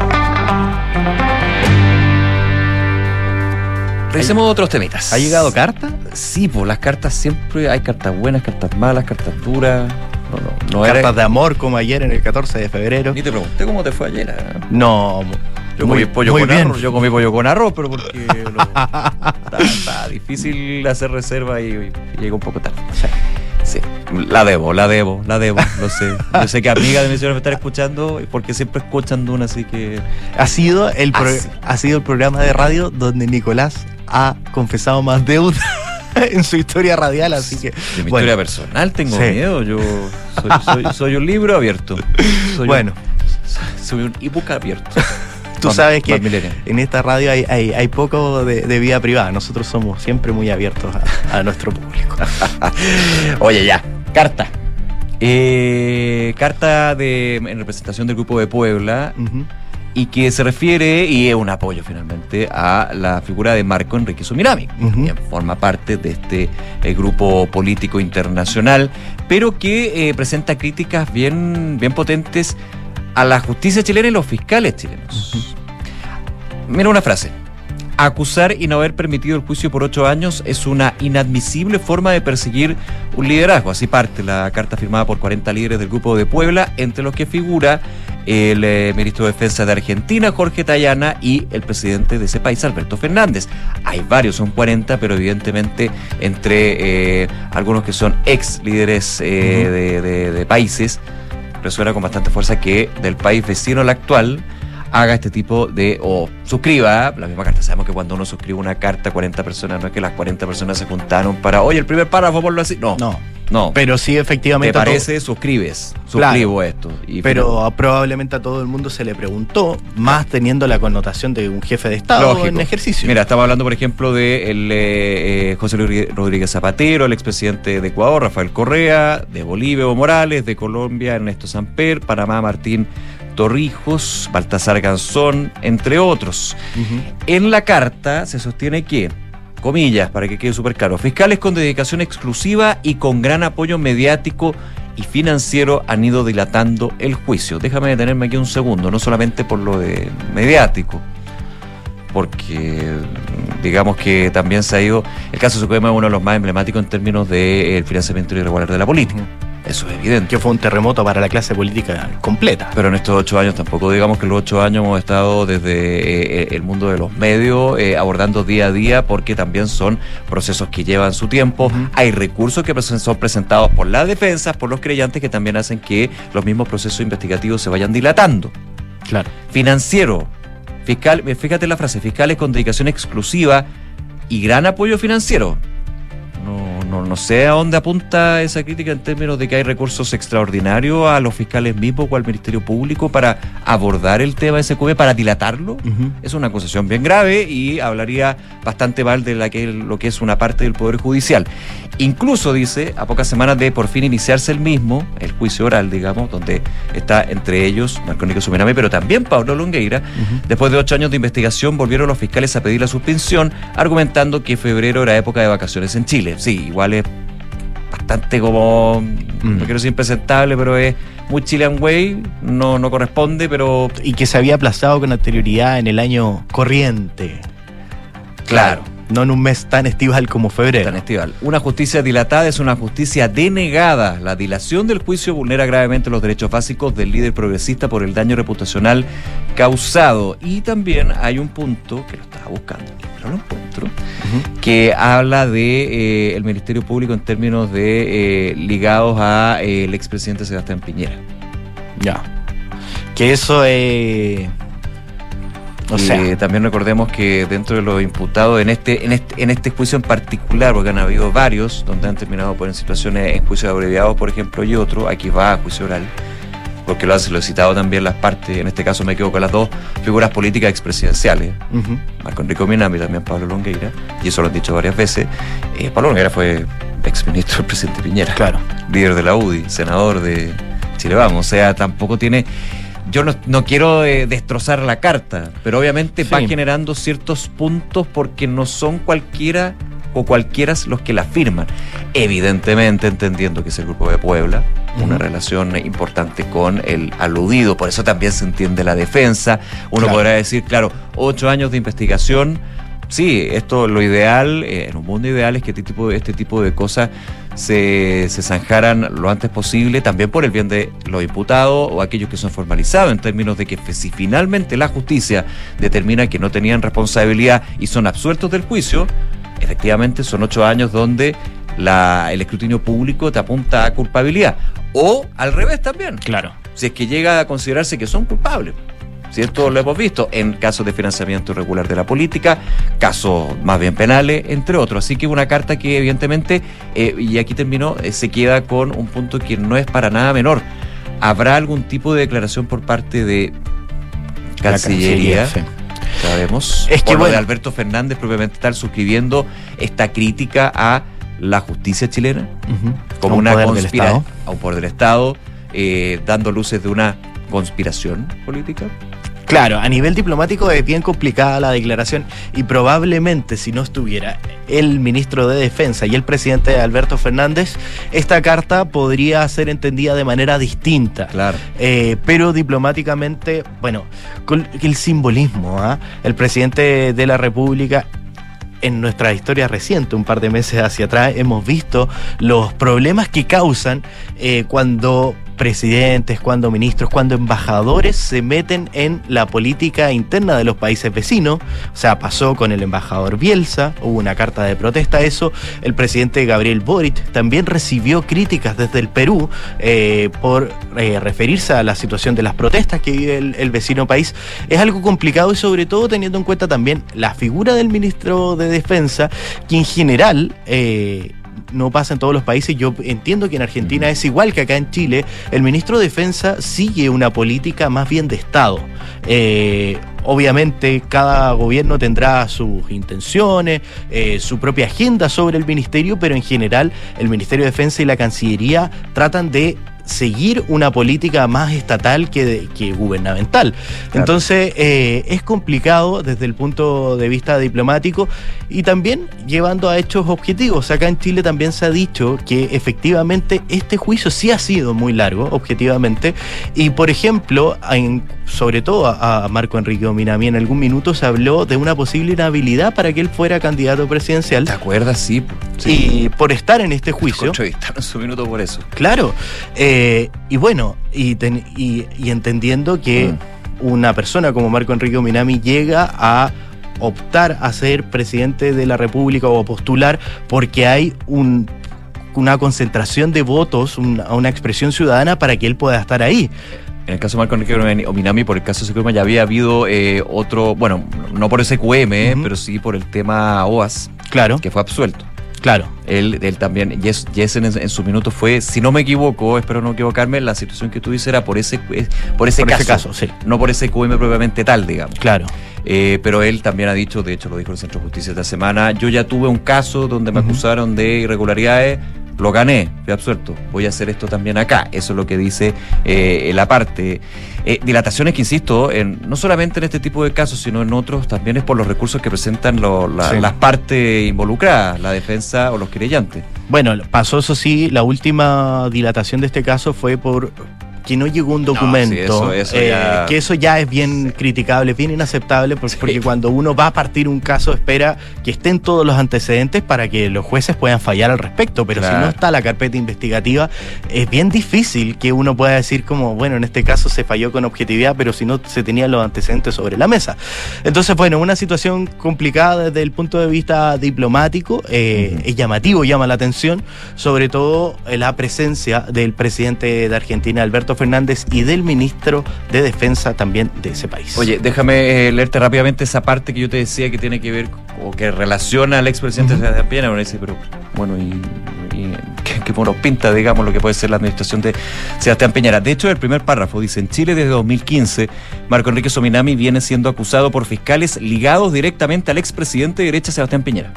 Revisemos otros temitas. ¿Ha llegado carta? Sí, pues las cartas siempre hay cartas buenas, cartas malas, cartas duras. No, no, no cartas era... de amor como ayer en el catorce de febrero. Ni te pregunté cómo te fue ayer. ¿eh? No, yo muy, comí pollo muy con bien. arroz. Yo comí pollo con arroz, pero porque lo... está, está difícil hacer reserva y, y llega un poco tarde. Sí. Sí, la debo, la debo, la debo, lo sé. Yo sé que amigas de mis señores me están escuchando porque siempre escuchan Duna, así que... Ha sido el pro... ha sido el programa de radio donde Nicolás ha confesado más deuda en su historia radial, así que... De mi bueno. historia personal tengo Sí. miedo, yo soy, soy, soy un libro abierto. Soy bueno. Un, soy un ebook abierto. Tú Más, sabes que más millennial. en esta radio hay, hay, hay poco de, de vida privada. Nosotros somos siempre muy abiertos a, a nuestro público. Oye, ya, carta. Eh, carta de en representación del Grupo de Puebla. Uh-huh. y que se refiere, y es un apoyo finalmente, a la figura de Marco Enrique Subirachny, que uh-huh. forma parte de este eh, grupo político internacional, pero que eh, presenta críticas bien, bien potentes a la justicia chilena y los fiscales chilenos. Uh-huh. Mira una frase: acusar y no haber permitido el juicio por ocho años es una inadmisible forma de perseguir un liderazgo. Así parte la carta firmada por cuarenta líderes del Grupo de Puebla, entre los que figura el eh, ministro de Defensa de Argentina, Jorge Tayana, y el presidente de ese país, Alberto Fernández. Hay varios, son cuarenta, pero evidentemente entre eh, algunos que son ex líderes eh, uh-huh. de, de, de países, resuena con bastante fuerza que del país vecino al actual haga este tipo de, o suscriba la misma carta. Sabemos que cuando uno suscribe una carta, cuarenta personas, no es que las cuarenta personas se juntaron para, oye, el primer párrafo, ponlo así. No, no, no. Pero sí, efectivamente. ¿Te parece? Todo... Suscribes. Suscribo claro, esto. Y pero final... probablemente a todo el mundo se le preguntó, más teniendo la connotación de un jefe de Estado Lógico. En ejercicio. Mira, estamos hablando, por ejemplo, de el, eh, José Luis Rodríguez Zapatero, el expresidente de Ecuador, Rafael Correa, de Bolivia, Evo Morales, de Colombia, Ernesto Samper, Panamá, Martín Torrijos, Baltasar Garzón, entre otros. Uh-huh. En la carta se sostiene que, comillas, para que quede súper claro, fiscales con dedicación exclusiva y con gran apoyo mediático y financiero han ido dilatando el juicio. Déjame detenerme aquí un segundo, no solamente por lo de mediático, porque digamos que también se ha ido, el caso Supremo es uno de los más emblemáticos en términos del financiamiento irregular de la política. Uh-huh. Eso es evidente. Que fue un terremoto para la clase política completa. Pero en estos ocho años tampoco digamos que en los ocho años hemos estado desde eh, el mundo de los medios eh, abordando día a día, porque también son procesos que llevan su tiempo. Uh-huh. Hay recursos que son presentados por las defensas, por los creyentes, que también hacen que los mismos procesos investigativos se vayan dilatando. Claro. Financiero. Fiscal, fíjate la frase: fiscales con dedicación exclusiva y gran apoyo financiero. No, no, no sé a dónde apunta esa crítica en términos de que hay recursos extraordinarios a los fiscales mismos o al Ministerio Público para abordar el tema de ese Q B, para dilatarlo. Uh-huh. Es una acusación bien grave y hablaría bastante mal de la que, lo que es una parte del Poder Judicial. Incluso, dice, a pocas semanas de por fin iniciarse el mismo, el juicio oral, digamos, donde está entre ellos Marco Enrique Subirachny, pero también Pablo Longueira, uh-huh. después de ocho años de investigación, volvieron los fiscales a pedir la suspensión, argumentando que febrero era época de vacaciones en Chile. Sí, igual es bastante como, mm. no quiero decir impresentable, pero es muy Chilean way, no, no corresponde, pero... Y que se había aplazado con anterioridad en el año corriente. Claro. No en un mes tan estival como febrero. Tan estival. Una justicia dilatada es una justicia denegada. La dilación del juicio vulnera gravemente los derechos básicos del líder progresista por el daño reputacional causado. Y también hay un punto, que lo estaba buscando, pero no lo encuentro, uh-huh. que habla de eh, el Ministerio Público en términos de eh, ligados a eh, el expresidente Sebastián Piñera. Ya. Que eso es... Eh... O sea, eh, también recordemos que dentro de los imputados en este, en este en este juicio en particular, porque han habido varios donde han terminado por en situaciones en juicios abreviados, por ejemplo, y otro, aquí va a juicio oral, porque lo han solicitado también las partes. En este caso me quedo con las dos figuras políticas expresidenciales, uh-huh. Marco Enrique Subirachny y también Pablo Longueira, y eso lo han dicho varias veces. eh, Pablo Longueira fue exministro del presidente Piñera, claro, líder de la U D I, senador de Chile Vamos, o sea, tampoco tiene... Yo no, no quiero eh, destrozar la carta, pero obviamente sí. va generando ciertos puntos porque no son cualquiera o cualquiera los que la firman. Evidentemente entendiendo que es el Grupo de Puebla, uh-huh. una relación importante con el aludido, por eso también se entiende la defensa. Uno claro. podrá decir, claro, ocho años de investigación, sí, esto lo ideal, eh, en un mundo ideal es que este tipo de, este tipo de cosas se, se zanjaran lo antes posible, también por el bien de los imputados o aquellos que son formalizados, en términos de que si finalmente la justicia determina que no tenían responsabilidad y son absueltos del juicio, efectivamente son ocho años donde la, el escrutinio público te apunta a culpabilidad. O al revés también. Claro. Si es que llega a considerarse que son culpables. ¿Cierto? Lo hemos visto en casos de financiamiento irregular de la política, casos más bien penales, entre otros. Así que una carta que evidentemente, eh, y aquí terminó, eh, se queda con un punto que no es para nada menor. ¿Habrá algún tipo de declaración por parte de Cancillería? Cancillería, sí. Sabemos. Es que por bueno, lo de Alberto Fernández propiamente estar suscribiendo esta crítica a la justicia chilena, uh-huh. como una conspiración a un poder del Estado, eh, dando luces de una conspiración política. Claro, a nivel diplomático es bien complicada la declaración y probablemente si no estuviera el ministro de Defensa y el presidente Alberto Fernández, esta carta podría ser entendida de manera distinta. Claro. Eh, pero diplomáticamente, bueno, con el simbolismo, ¿eh? El presidente de la República, en nuestra historia reciente, un par de meses hacia atrás, hemos visto los problemas que causan eh, cuando presidentes, cuando ministros, cuando embajadores se meten en la política interna de los países vecinos. O sea, pasó con el embajador Bielsa, hubo una carta de protesta a eso. El presidente Gabriel Boric también recibió críticas desde el Perú eh, por eh, referirse a la situación de las protestas que vive el, el vecino país. Es algo complicado y sobre todo teniendo en cuenta también la figura del ministro de Defensa, que en general... Eh, no pasa en todos los países. Yo entiendo que en Argentina es igual que acá en Chile. El ministro de Defensa sigue una política más bien de Estado. Eh, obviamente cada gobierno tendrá sus intenciones, eh, su propia agenda sobre el ministerio, pero en general el Ministerio de Defensa y la Cancillería tratan de seguir una política más estatal que, de, que gubernamental. Claro. Entonces eh, es complicado desde el punto de vista diplomático y también llevando a hechos objetivos. Acá en Chile también se ha dicho que efectivamente este juicio sí ha sido muy largo, objetivamente, y por ejemplo, en, sobre todo a, a Marco Enrique Ominami, en algún minuto se habló de una posible inhabilidad para que él fuera candidato presidencial. ¿Te acuerdas? Sí. sí. Y por estar en este juicio. Entrevistaron en su minuto por eso. Claro. Eh, Eh, y bueno, y, ten, y, y entendiendo que mm. una persona como Marco Enrique Ominami llega a optar a ser presidente de la República o a postular porque hay un, una concentración de votos, una, una expresión ciudadana para que él pueda estar ahí. En el caso de Marco Enrique Ominami, por el caso de S Q M, ya había habido eh, otro, bueno, no por S Q M, uh-huh. pero sí por el tema O A S, claro, que fue absuelto. Claro. Él, él también, Yes, Jessen en, en su minuto fue, si no me equivoco, espero no equivocarme, la situación que tú dices era por ese, por ese por caso, ese caso sí. no por ese Q M propiamente tal, digamos. Claro. Eh, pero él también ha dicho, de hecho lo dijo el Centro de Justicia esta semana, yo ya tuve un caso donde me uh-huh. acusaron de irregularidades, lo gané, fui absuelto, voy a hacer esto también acá. Eso es lo que dice eh, la parte. Eh, dilataciones que, insisto, en, no solamente en este tipo de casos, sino en otros, también es por los recursos que presentan lo, la, sí. las partes involucradas, la defensa o los querellantes. Bueno, pasó eso sí, la última dilatación de este caso fue por... que no llegó un documento, no, sí, eso, eso eh, ya... que eso ya es bien sí. criticable, bien inaceptable, porque, sí. porque cuando uno va a partir un caso espera que estén todos los antecedentes para que los jueces puedan fallar al respecto, pero claro. si no está la carpeta investigativa, es bien difícil que uno pueda decir como, bueno, en este caso se falló con objetividad, pero si no se tenían los antecedentes sobre la mesa. Entonces, bueno, una situación complicada desde el punto de vista diplomático, eh, uh-huh. es llamativo, llama la atención, sobre todo eh, la presencia del presidente de Argentina, Alberto Fernández, y del ministro de Defensa también de ese país. Oye, déjame eh, leerte rápidamente esa parte que yo te decía que tiene que ver o que relaciona al expresidente uh-huh. Sebastián Piñera. Bueno, dice, pero bueno, y, y ¿qué, qué nos pinta, digamos, lo que puede ser la administración de Sebastián Piñera? De hecho, el primer párrafo dice, en Chile desde dos mil quince, Marco Enrique Ominami viene siendo acusado por fiscales ligados directamente al expresidente de derecha Sebastián Piñera.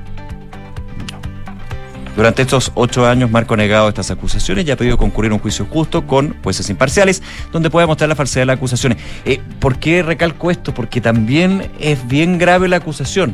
Durante estos ocho años, Marco ha negado estas acusaciones y ha pedido concurrir a un juicio justo con jueces imparciales, donde pueda mostrar la falsedad de las acusaciones. Eh, ¿Por qué recalco esto? Porque también es bien grave la acusación.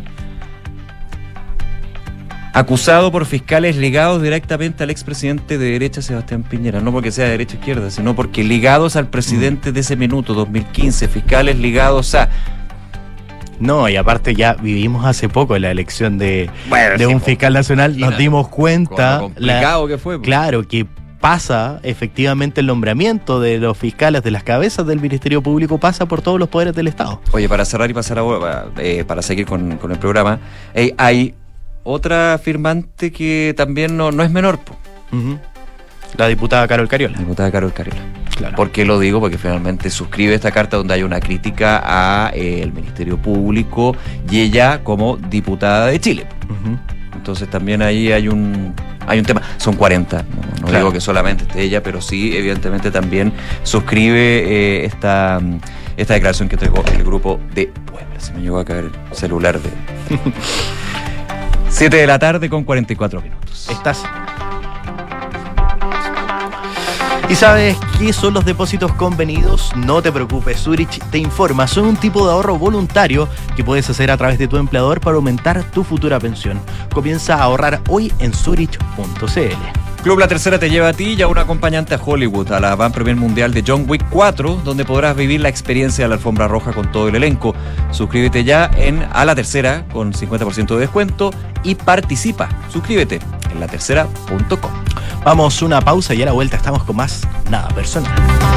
Acusado por fiscales ligados directamente al expresidente de derecha Sebastián Piñera, no porque sea de derecha o izquierda, sino porque ligados al presidente de ese minuto, dos mil quince, fiscales ligados a... No, y aparte ya vivimos hace poco la elección de, bueno, de sí, un fiscal nacional, nos dimos cuenta... Con lo complicado la, que fue. Claro, que pasa efectivamente el nombramiento de los fiscales, de las cabezas del Ministerio Público, pasa por todos los poderes del Estado. Oye, para cerrar y pasar a, eh, para seguir con, con el programa, eh, hay otra firmante que también no, no es menor. Uh-huh. La diputada Carol Cariola. La diputada Carol Cariola. Claro. ¿Por qué lo digo? Porque finalmente suscribe esta carta donde hay una crítica a eh, el Ministerio Público y ella como diputada de Chile. Uh-huh. Entonces también ahí hay un hay un tema. Son cuarenta, no, no claro. digo que solamente esté ella, pero sí, evidentemente también suscribe eh, esta, esta declaración que entregó el grupo de Puebla. Se me llegó a caer el celular de... siete de la tarde con cuarenta y cuatro minutos. Estás... ¿Y sabes qué son los depósitos convenidos? No te preocupes, Zurich te informa. Son un tipo de ahorro voluntario que puedes hacer a través de tu empleador para aumentar tu futura pensión. Comienza a ahorrar hoy en zurich punto c l. Club La Tercera te lleva a ti y a un acompañante a Hollywood, a la Van Premier Mundial de John Wick cuatro, donde podrás vivir la experiencia de la alfombra roja con todo el elenco. Suscríbete ya en A La Tercera con cincuenta por ciento de descuento y participa. Suscríbete en la tercera punto com. Vamos una pausa y a la vuelta estamos con más Nada Personal.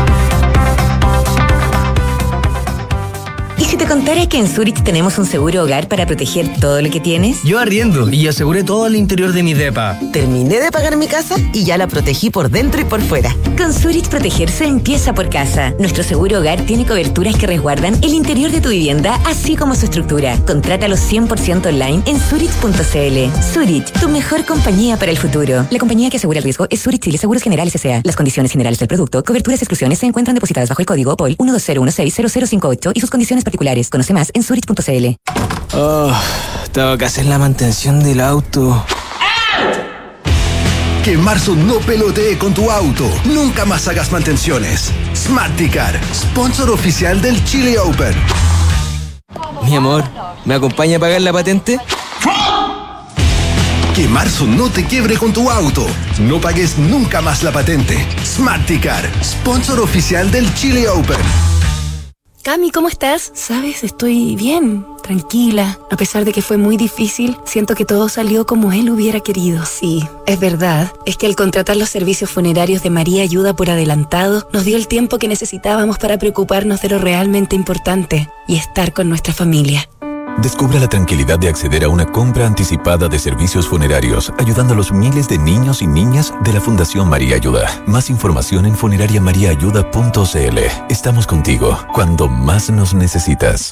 ¿Y si te contara que en Zurich tenemos un seguro hogar para proteger todo lo que tienes? Yo arriendo y aseguré todo el interior de mi depa. Terminé de pagar mi casa y ya la protegí por dentro y por fuera. Con Zurich protegerse empieza por casa. Nuestro seguro hogar tiene coberturas que resguardan el interior de tu vivienda, así como su estructura. Contrátalo cien por ciento online en zurich punto c l. Zurich, tu mejor compañía para el futuro. La compañía que asegura el riesgo es Zurich Chile Seguros Generales S A. Las condiciones generales del producto, coberturas y exclusiones se encuentran depositadas bajo el código P O L uno dos cero uno seis cero cero cinco ocho y sus condiciones particulares. Conoce más en zurich punto c l. Oh, tengo que hacer la mantención del auto. Que marzo no pelotee con tu auto. Nunca más hagas mantenciones. Smarticar, sponsor oficial del Chile Open. Mi amor, ¿me acompaña a pagar la patente? Que marzo no te quiebre con tu auto. No pagues nunca más la patente. Smarticar, sponsor oficial del Chile Open. Cami, ¿cómo estás? Sabes, estoy bien, tranquila. A pesar de que fue muy difícil, siento que todo salió como él hubiera querido. Sí, es verdad. Es que al contratar los servicios funerarios de María Ayuda por adelantado, nos dio el tiempo que necesitábamos para preocuparnos de lo realmente importante y estar con nuestra familia. Descubra la tranquilidad de acceder a una compra anticipada de servicios funerarios, ayudando a los miles de niños y niñas de la Fundación María Ayuda. Más información en funeraria maría ayuda punto c l. Estamos contigo cuando más nos necesitas.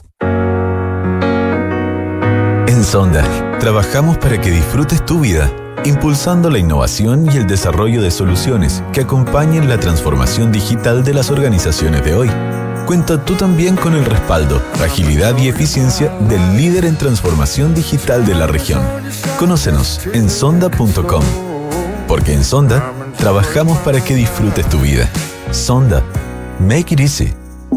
En Sonda, trabajamos para que disfrutes tu vida, impulsando la innovación y el desarrollo de soluciones que acompañen la transformación digital de las organizaciones de hoy. Cuenta tú también con el respaldo, agilidad y eficiencia del líder en transformación digital de la región. Conócenos en sonda punto com. Porque en Sonda trabajamos para que disfrutes tu vida. Sonda. Make it easy.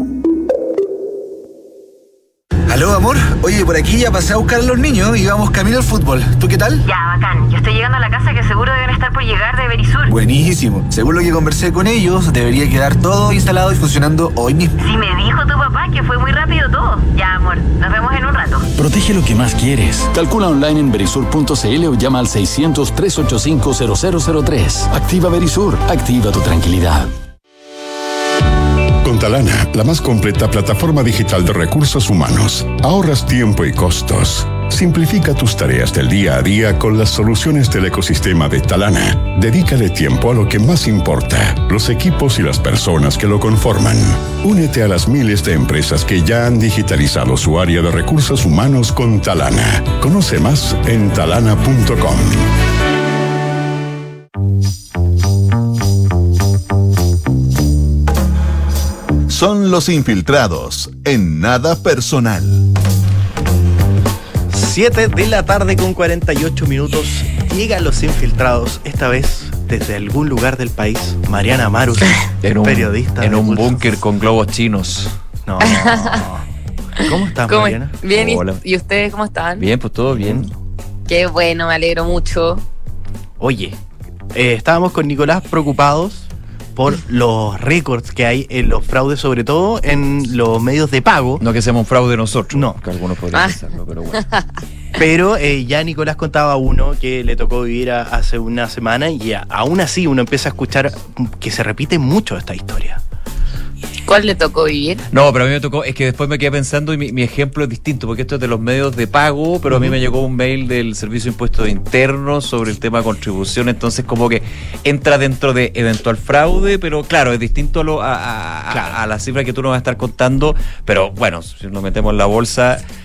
Aló, amor. Oye, por aquí ya pasé a buscar a los niños y vamos camino al fútbol. ¿Tú qué tal? Ya, bacán. Yo estoy llegando a la casa que seguro deben estar por llegar de Verisur. Buenísimo. Según lo que conversé con ellos, debería quedar todo instalado y funcionando hoy mismo. Sí, me dijo tu papá que fue muy rápido todo. Ya, amor. Nos vemos en un rato. Protege lo que más quieres. Calcula online en verisur punto c l o llama al seiscientos, trescientos ochenta y cinco, cero cero cero tres. Activa Verisur. Activa tu tranquilidad. Con Talana, la más completa plataforma digital de recursos humanos, ahorras tiempo y costos. Simplifica tus tareas del día a día con las soluciones del ecosistema de Talana. Dedícale tiempo a lo que más importa, los equipos y las personas que lo conforman. Únete a las miles de empresas que ya han digitalizado su área de recursos humanos con Talana. Conoce más en talana punto com. Son los infiltrados en Nada Personal. siete de la tarde con cuarenta y ocho minutos. Llegan los infiltrados, esta vez desde algún lugar del país. Mariana Amaru, en un, periodista. En un búnker con globos chinos. No. ¿Cómo estás, ¿Cómo? Mariana? Bien, Hola. ¿y ustedes cómo están? Bien, pues todo bien. Qué bueno, me alegro mucho. Oye, eh, estábamos con Nicolás preocupados por los récords que hay en los fraudes, sobre todo en los medios de pago. No que seamos un fraude nosotros, no, que algunos podrían Ah. pensarlo, pero bueno. Pero eh, ya Nicolás contaba uno que le tocó vivir a, hace una semana y ya, aún así uno empieza a escuchar que se repite mucho esta historia. ¿Cuál le tocó vivir? No, pero a mí me tocó, es que después me quedé pensando y mi, mi ejemplo es distinto, porque esto es de los medios de pago, pero uh-huh. a mí me llegó un mail del Servicio de Impuestos Internos sobre el tema de contribución, entonces como que entra dentro de eventual fraude, pero claro, es distinto a, lo, a, a, claro. a, a la cifra que tú nos vas a estar contando, pero bueno, si nos metemos en la bolsa,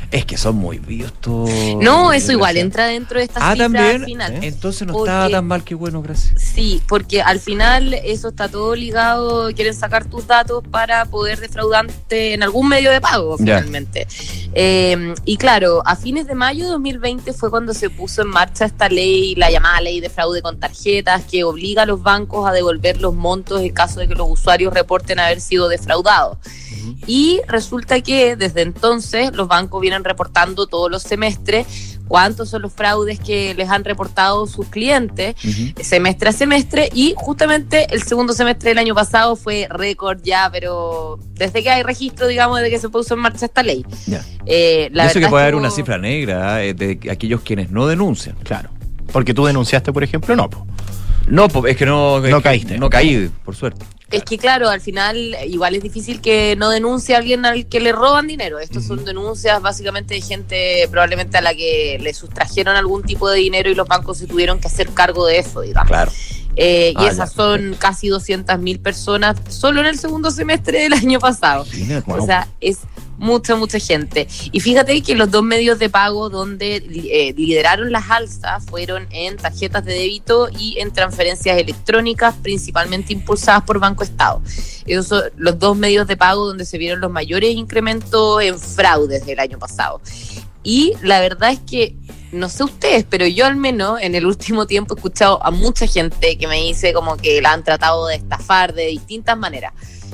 Es que son muy vivos todos. No, eso igual entra dentro de esta ah, cifra ¿también? al final. ¿Eh? Entonces no porque, estaba tan mal, que bueno, gracias. Sí, porque al final eso está todo ligado, quieren sacar tus datos para poder defraudarte en algún medio de pago, finalmente. Eh, y claro, a fines de mayo de dos mil veinte fue cuando se puso en marcha esta ley, la llamada ley de fraude con tarjetas, que obliga a los bancos a devolver los montos en caso de que los usuarios reporten haber sido defraudados. Y resulta que desde entonces los bancos vienen reportando todos los semestres cuántos son los fraudes que les han reportado sus clientes, uh-huh. semestre a semestre, y justamente el segundo semestre del año pasado fue récord ya, pero desde que hay registro, digamos, de que se puso en marcha esta ley. Ya. Eh, la Eso que puede haber como... una cifra negra eh, de aquellos quienes no denuncian. Claro. Porque tú denunciaste, por ejemplo, no. Po. No, es que no, no es caíste. Que no caí, por suerte. Es que claro, al final igual es difícil que no denuncie a alguien al que le roban dinero. Estos uh-huh. son denuncias básicamente de gente probablemente a la que le sustrajeron algún tipo de dinero y los bancos se tuvieron que hacer cargo de eso, digamos. Claro. Eh, ah, y esas ya, son perfecto. casi doscientas mil personas solo en el segundo semestre del año pasado. Wow. O sea, es mucha, mucha gente. Y fíjate que los dos medios de pago donde eh, lideraron las alzas fueron en tarjetas de débito y en transferencias electrónicas, principalmente impulsadas por Banco Estado. Esos son los dos medios de pago donde se vieron los mayores incrementos en fraudes del año pasado. Y la verdad es que, no sé ustedes, pero yo al menos en el último tiempo he escuchado a mucha gente que me dice como que la han tratado de estafar de distintas maneras.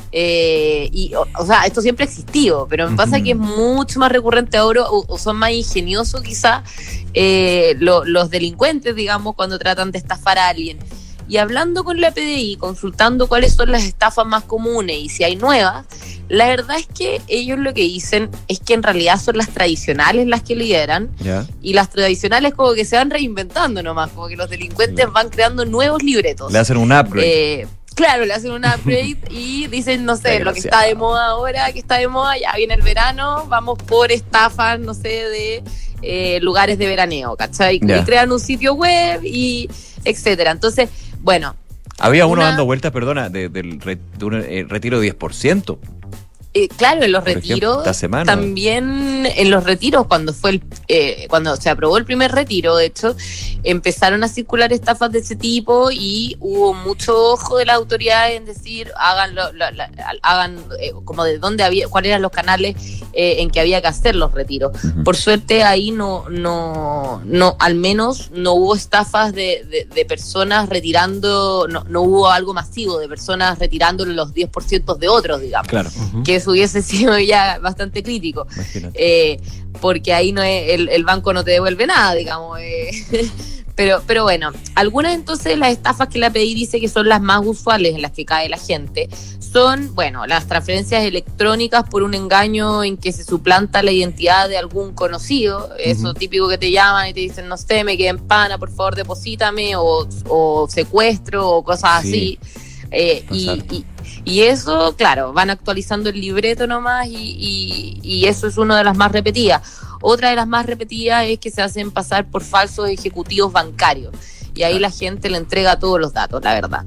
Eh, y o, o sea, esto siempre ha existido, pero me pasa uh-huh. que es mucho más recurrente ahora, o, o son más ingeniosos quizás eh, lo, los delincuentes, digamos, cuando tratan de estafar a alguien. Y hablando con la P D I, consultando cuáles son las estafas más comunes y si hay nuevas, la verdad es que ellos lo que dicen es que en realidad son las tradicionales las que lideran, ¿ya? Y las tradicionales como que se van reinventando nomás, como que los delincuentes sí. van creando nuevos libretos. Le hacen un upgrade. Eh, Claro, le hacen un upgrade y dicen, no sé, lo que está de moda ahora, que está de moda, ya viene el verano, vamos por estafas, no sé, de eh, lugares de veraneo, ¿cachai? Yeah. Y crean un sitio web y etcétera. Entonces, bueno. Había uno una... dando vueltas, perdona, de, de, de, de un eh, retiro de diez por ciento. Eh, claro, en los Por retiros, ejemplo, esta semana. También en los retiros, cuando fue el, eh, cuando se aprobó el primer retiro, de hecho, empezaron a circular estafas de ese tipo y hubo mucho ojo de las autoridades en decir, háganlo, la, la, hagan eh, como de dónde había, cuáles eran los canales eh, en que había que hacer los retiros. Uh-huh. Por suerte ahí no, no, no, al menos no hubo estafas de, de, de personas retirando, no, no hubo algo masivo de personas retirando los diez por ciento de otros, digamos. Claro. Uh-huh. Que eso hubiese sido ya bastante crítico, eh, porque ahí no es, el, el banco no te devuelve nada, digamos. Eh. Pero, pero bueno, algunas entonces las estafas que la P D I dice que son las más usuales en las que cae la gente son, bueno, las transferencias electrónicas por un engaño en que se suplanta la identidad de algún conocido, uh-huh. eso típico que te llaman y te dicen, no sé, me quedé en pana, por favor deposítame, o, o secuestro, o cosas sí. así. Eh, y, y, y eso, claro, van actualizando el libreto nomás y, y, y eso es una de las más repetidas. Otra de las más repetidas es que se hacen pasar por falsos ejecutivos bancarios y ahí la gente le entrega todos los datos, la verdad.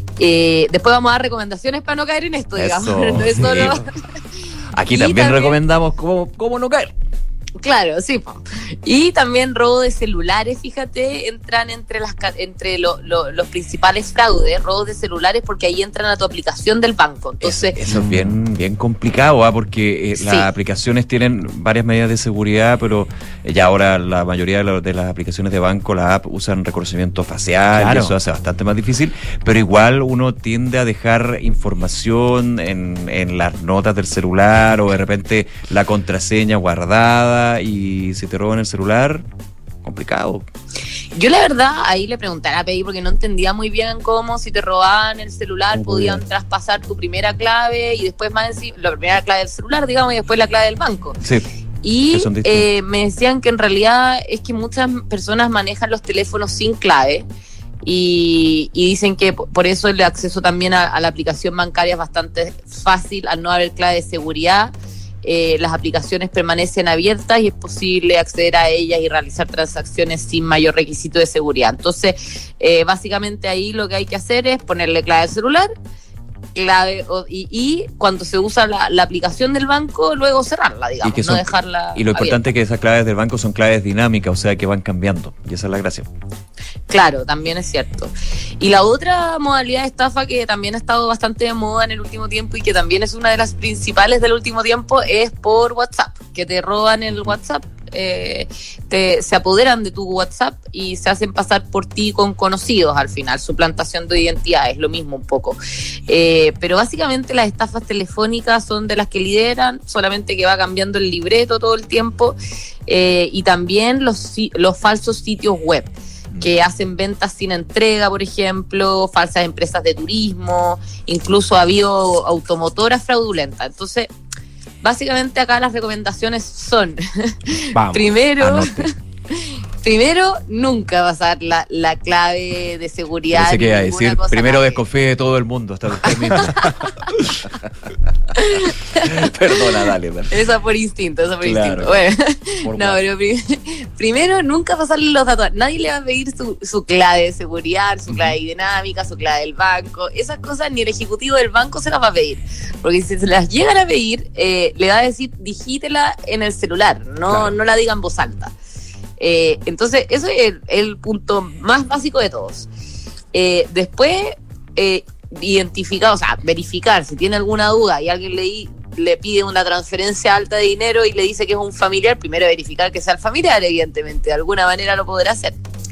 Eh, después vamos a dar recomendaciones para no caer en esto, digamos. Eso, no es solo... sí. Aquí también, también recomendamos cómo, cómo no caer. Claro, sí. Y también robo de celulares, fíjate, entran entre las entre lo, lo, los principales fraudes, robos de celulares, porque ahí entran a tu aplicación del banco. Entonces, eso, eso es bien, bien complicado, ¿eh? porque eh, sí. las aplicaciones tienen varias medidas de seguridad, pero eh, ya ahora la mayoría de, lo, de las aplicaciones de banco, las app, usan reconocimiento facial, claro. y eso hace bastante más difícil, pero igual uno tiende a dejar información en, en las notas del celular o de repente la contraseña guardada. Y si te roban el celular, complicado. Yo la verdad ahí le pregunté a la P D I porque no entendía muy bien cómo si te robaban el celular podían bien. traspasar tu primera clave y después más encima, la primera clave del celular, digamos, y después la clave del banco. Sí. Y eh, me decían que en realidad es que muchas personas manejan los teléfonos sin clave y, y dicen que por eso el acceso también a, a la aplicación bancaria es bastante fácil al no haber clave de seguridad. Eh, las aplicaciones permanecen abiertas y es posible acceder a ellas y realizar transacciones sin mayor requisito de seguridad. Entonces, eh, básicamente ahí lo que hay que hacer es ponerle clave al celular, clave o, y, y cuando se usa la, la aplicación del banco, luego cerrarla, digamos, y no son, dejarla Y lo importante abierta. es que esas claves del banco son claves dinámicas, o sea que van cambiando, y esa es la gracia. Claro, también es cierto. Y la otra modalidad de estafa que también ha estado bastante de moda en el último tiempo y que también es una de las principales del último tiempo es por WhatsApp, que te roban el WhatsApp. Eh, te, se apoderan de tu WhatsApp y se hacen pasar por ti con conocidos al final, suplantación de identidad, es lo mismo un poco. Eh, pero básicamente las estafas telefónicas son de las que lideran, solamente que va cambiando el libreto todo el tiempo, eh, y también los, los falsos sitios web que hacen ventas sin entrega, por ejemplo, falsas empresas de turismo, incluso ha habido automotoras fraudulentas. Entonces, básicamente acá las recomendaciones son, Vamos, primero, primero nunca pasar la, la clave de seguridad. Parece que ni iba a ninguna decir, cosa primero más. desconfíe de todo el mundo, hasta usted mismo. Perdona, dale, dale. Esa por instinto, esa por Claro. instinto. Bueno, Por no, más. pero pri- primero nunca pasarle los datos. Nadie le va a pedir su, su clave de seguridad, su clave dinámica, su clave del banco. Esas cosas ni el ejecutivo del banco se las va a pedir. Porque si se las llegan a pedir, eh, le va a decir, digítela en el celular, no, Claro. no la diga en voz alta. Eh, entonces, eso es el, el punto más básico de todos. Eh, después, eh, identificar, o sea, verificar si tiene alguna duda y alguien le, di- le pide una transferencia alta de dinero y le dice que es un familiar, primero verificar que sea el familiar, evidentemente, de alguna manera lo podrá hacer.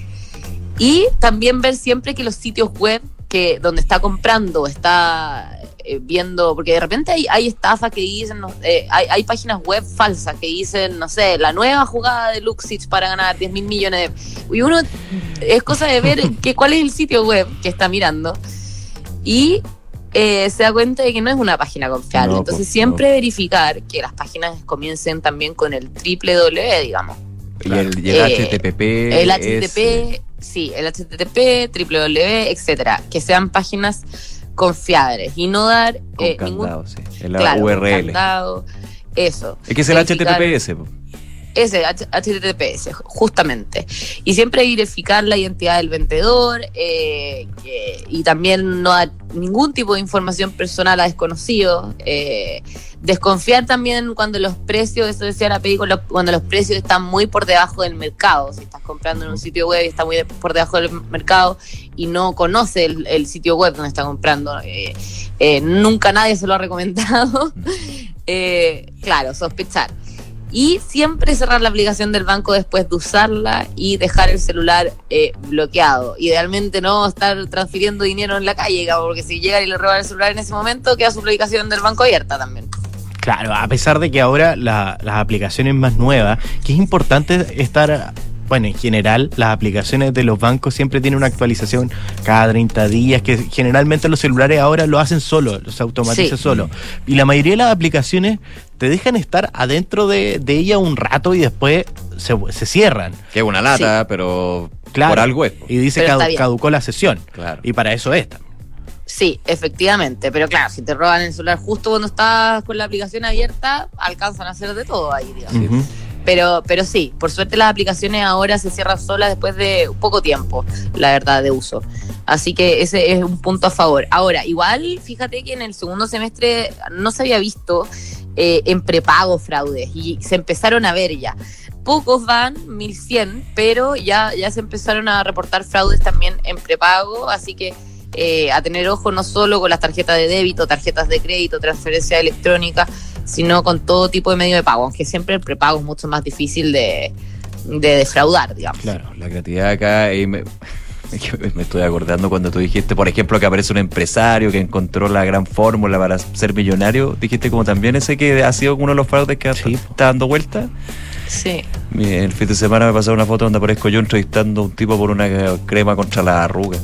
Y también ver siempre que los sitios web que donde está comprando, está eh, viendo, porque de repente hay, hay estafas que dicen, no, eh, hay, hay páginas web falsas que dicen, no sé, la nueva jugada de Luxich para ganar diez mil millones de... Y uno, es cosa de ver que, cuál es el sitio web que está mirando y eh, se da cuenta de que no es una página confiable. No, Entonces pues, siempre verificar que las páginas comiencen también con el triple W, digamos. Y el, y el Eh, H T T P. El H T T P, sí, el H T T P, triple W, etcétera. Que sean páginas confiables y no dar Con eh, candado, ningún sí. En la claro, U R L. candado, eso. Es que es el Verificar- H T T P S. po. Ese H T T P S, justamente. Y siempre verificar la identidad del vendedor eh, que- y también no dar ningún tipo de información personal a desconocidos. Eh, desconfiar también cuando los precios, eso decía la P I, cuando los- cuando los precios están muy por debajo del mercado. Si estás comprando en un sitio web y está muy de- por debajo del mercado y no conoce el, el sitio web donde está comprando, eh, eh, nunca nadie se lo ha recomendado. eh, claro, sospechar. Y siempre cerrar la aplicación del banco después de usarla y dejar el celular eh, bloqueado. Idealmente no estar transfiriendo dinero en la calle, porque si llegan y le roban el celular en ese momento, queda su aplicación del banco abierta también. Claro, a pesar de que ahora la- las aplicaciones más nuevas, que es importante estar, bueno, en general las aplicaciones de los bancos siempre tienen una actualización cada treinta días, que generalmente los celulares ahora lo hacen solo, se automatiza Sí. solo. Y la mayoría de las aplicaciones te dejan estar adentro de, de ella un rato y después se, se cierran. Que es una lata, pero Claro. por algo es. Y dice Pero está cadu- bien. caducó la sesión. Claro. Y para eso es. Sí, efectivamente, pero claro, si te roban el celular justo cuando estás con la aplicación abierta, alcanzan a hacer de todo ahí, digamos. Ujú. Pero, pero sí, por suerte las aplicaciones ahora se cierran solas después de poco tiempo, la verdad, de uso. Así que ese es un punto a favor. Ahora, igual, fíjate que en el segundo semestre no se había visto eh, en prepago fraudes y se empezaron a ver ya. Pocos van, mil cien, pero ya, ya se empezaron a reportar fraudes también en prepago, así que eh, a tener ojo no solo con las tarjetas de débito, tarjetas de crédito, transferencia electrónica, sino con todo tipo de medio de pago, aunque siempre el prepago es mucho más difícil de, de defraudar, digamos. Claro, la creatividad acá, y me, me estoy acordando cuando tú dijiste, por ejemplo, que aparece un empresario que encontró la gran fórmula para ser millonario. Dijiste como también ese que ha sido uno de los fraudes que Sí. está dando vuelta. Sí. Mi- El fin de semana me pasaron una foto donde aparezco yo entrevistando a un tipo por una crema contra la arruga.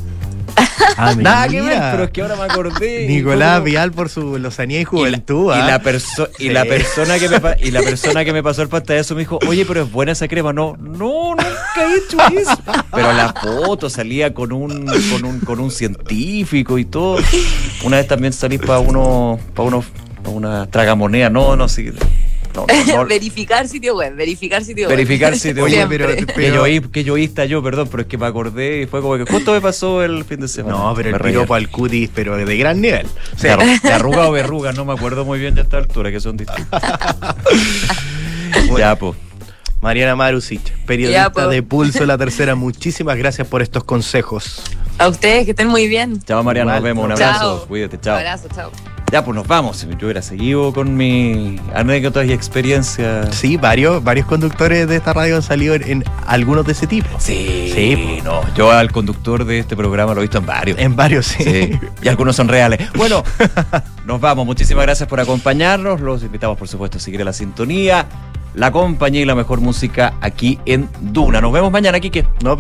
Ah, Nada que mira. ver, pero es que ahora me acordé. Nicolás Y Vial por su lozanía y fue como- juventud. Y la, y ¿ah? la perso- y Sí. la persona que me pa- y la persona que me pasó el pantallazo me dijo, oye, pero es buena esa crema. No, no, nunca he hecho eso. Pero la foto salía con un, con un, con un científico y todo. Una vez también salí para uno, para uno, para una tragamoneda, no, no, sí. No, no, no. verificar sitio web, verificar sitio web. Verificar sitio web. Oye, pero, pero Que yoí- que yoísta yo, perdón, pero es que me acordé y fue como que justo me pasó el fin de semana. no, pero Me el reí. piropo al cutis, pero de gran nivel. Sí. De, arru- de arruga o verruga, no me acuerdo muy bien de esta altura, que son distintos. Ya, pues. Mariana Marusic, periodista Ya, po. de Pulso La Tercera, muchísimas gracias por estos consejos. A ustedes, que estén muy bien. Chao, Mariana, nos Igual. vemos. Un abrazo. Chao. Cuídate, chao. Abrazo, chao. Ya, pues nos vamos. Yo hubiera seguido con mis anécdotas y experiencias. Sí, varios, varios conductores de esta radio han salido en, en algunos de ese tipo. Sí, Sí, no. Yo al conductor de este programa lo he visto en varios. En varios, sí. Sí, y algunos son reales. Bueno, nos vamos. Muchísimas gracias por acompañarnos. Los invitamos, por supuesto, a seguir la sintonía, la compañía y la mejor música aquí en Duna. Nos vemos mañana, Quique. No,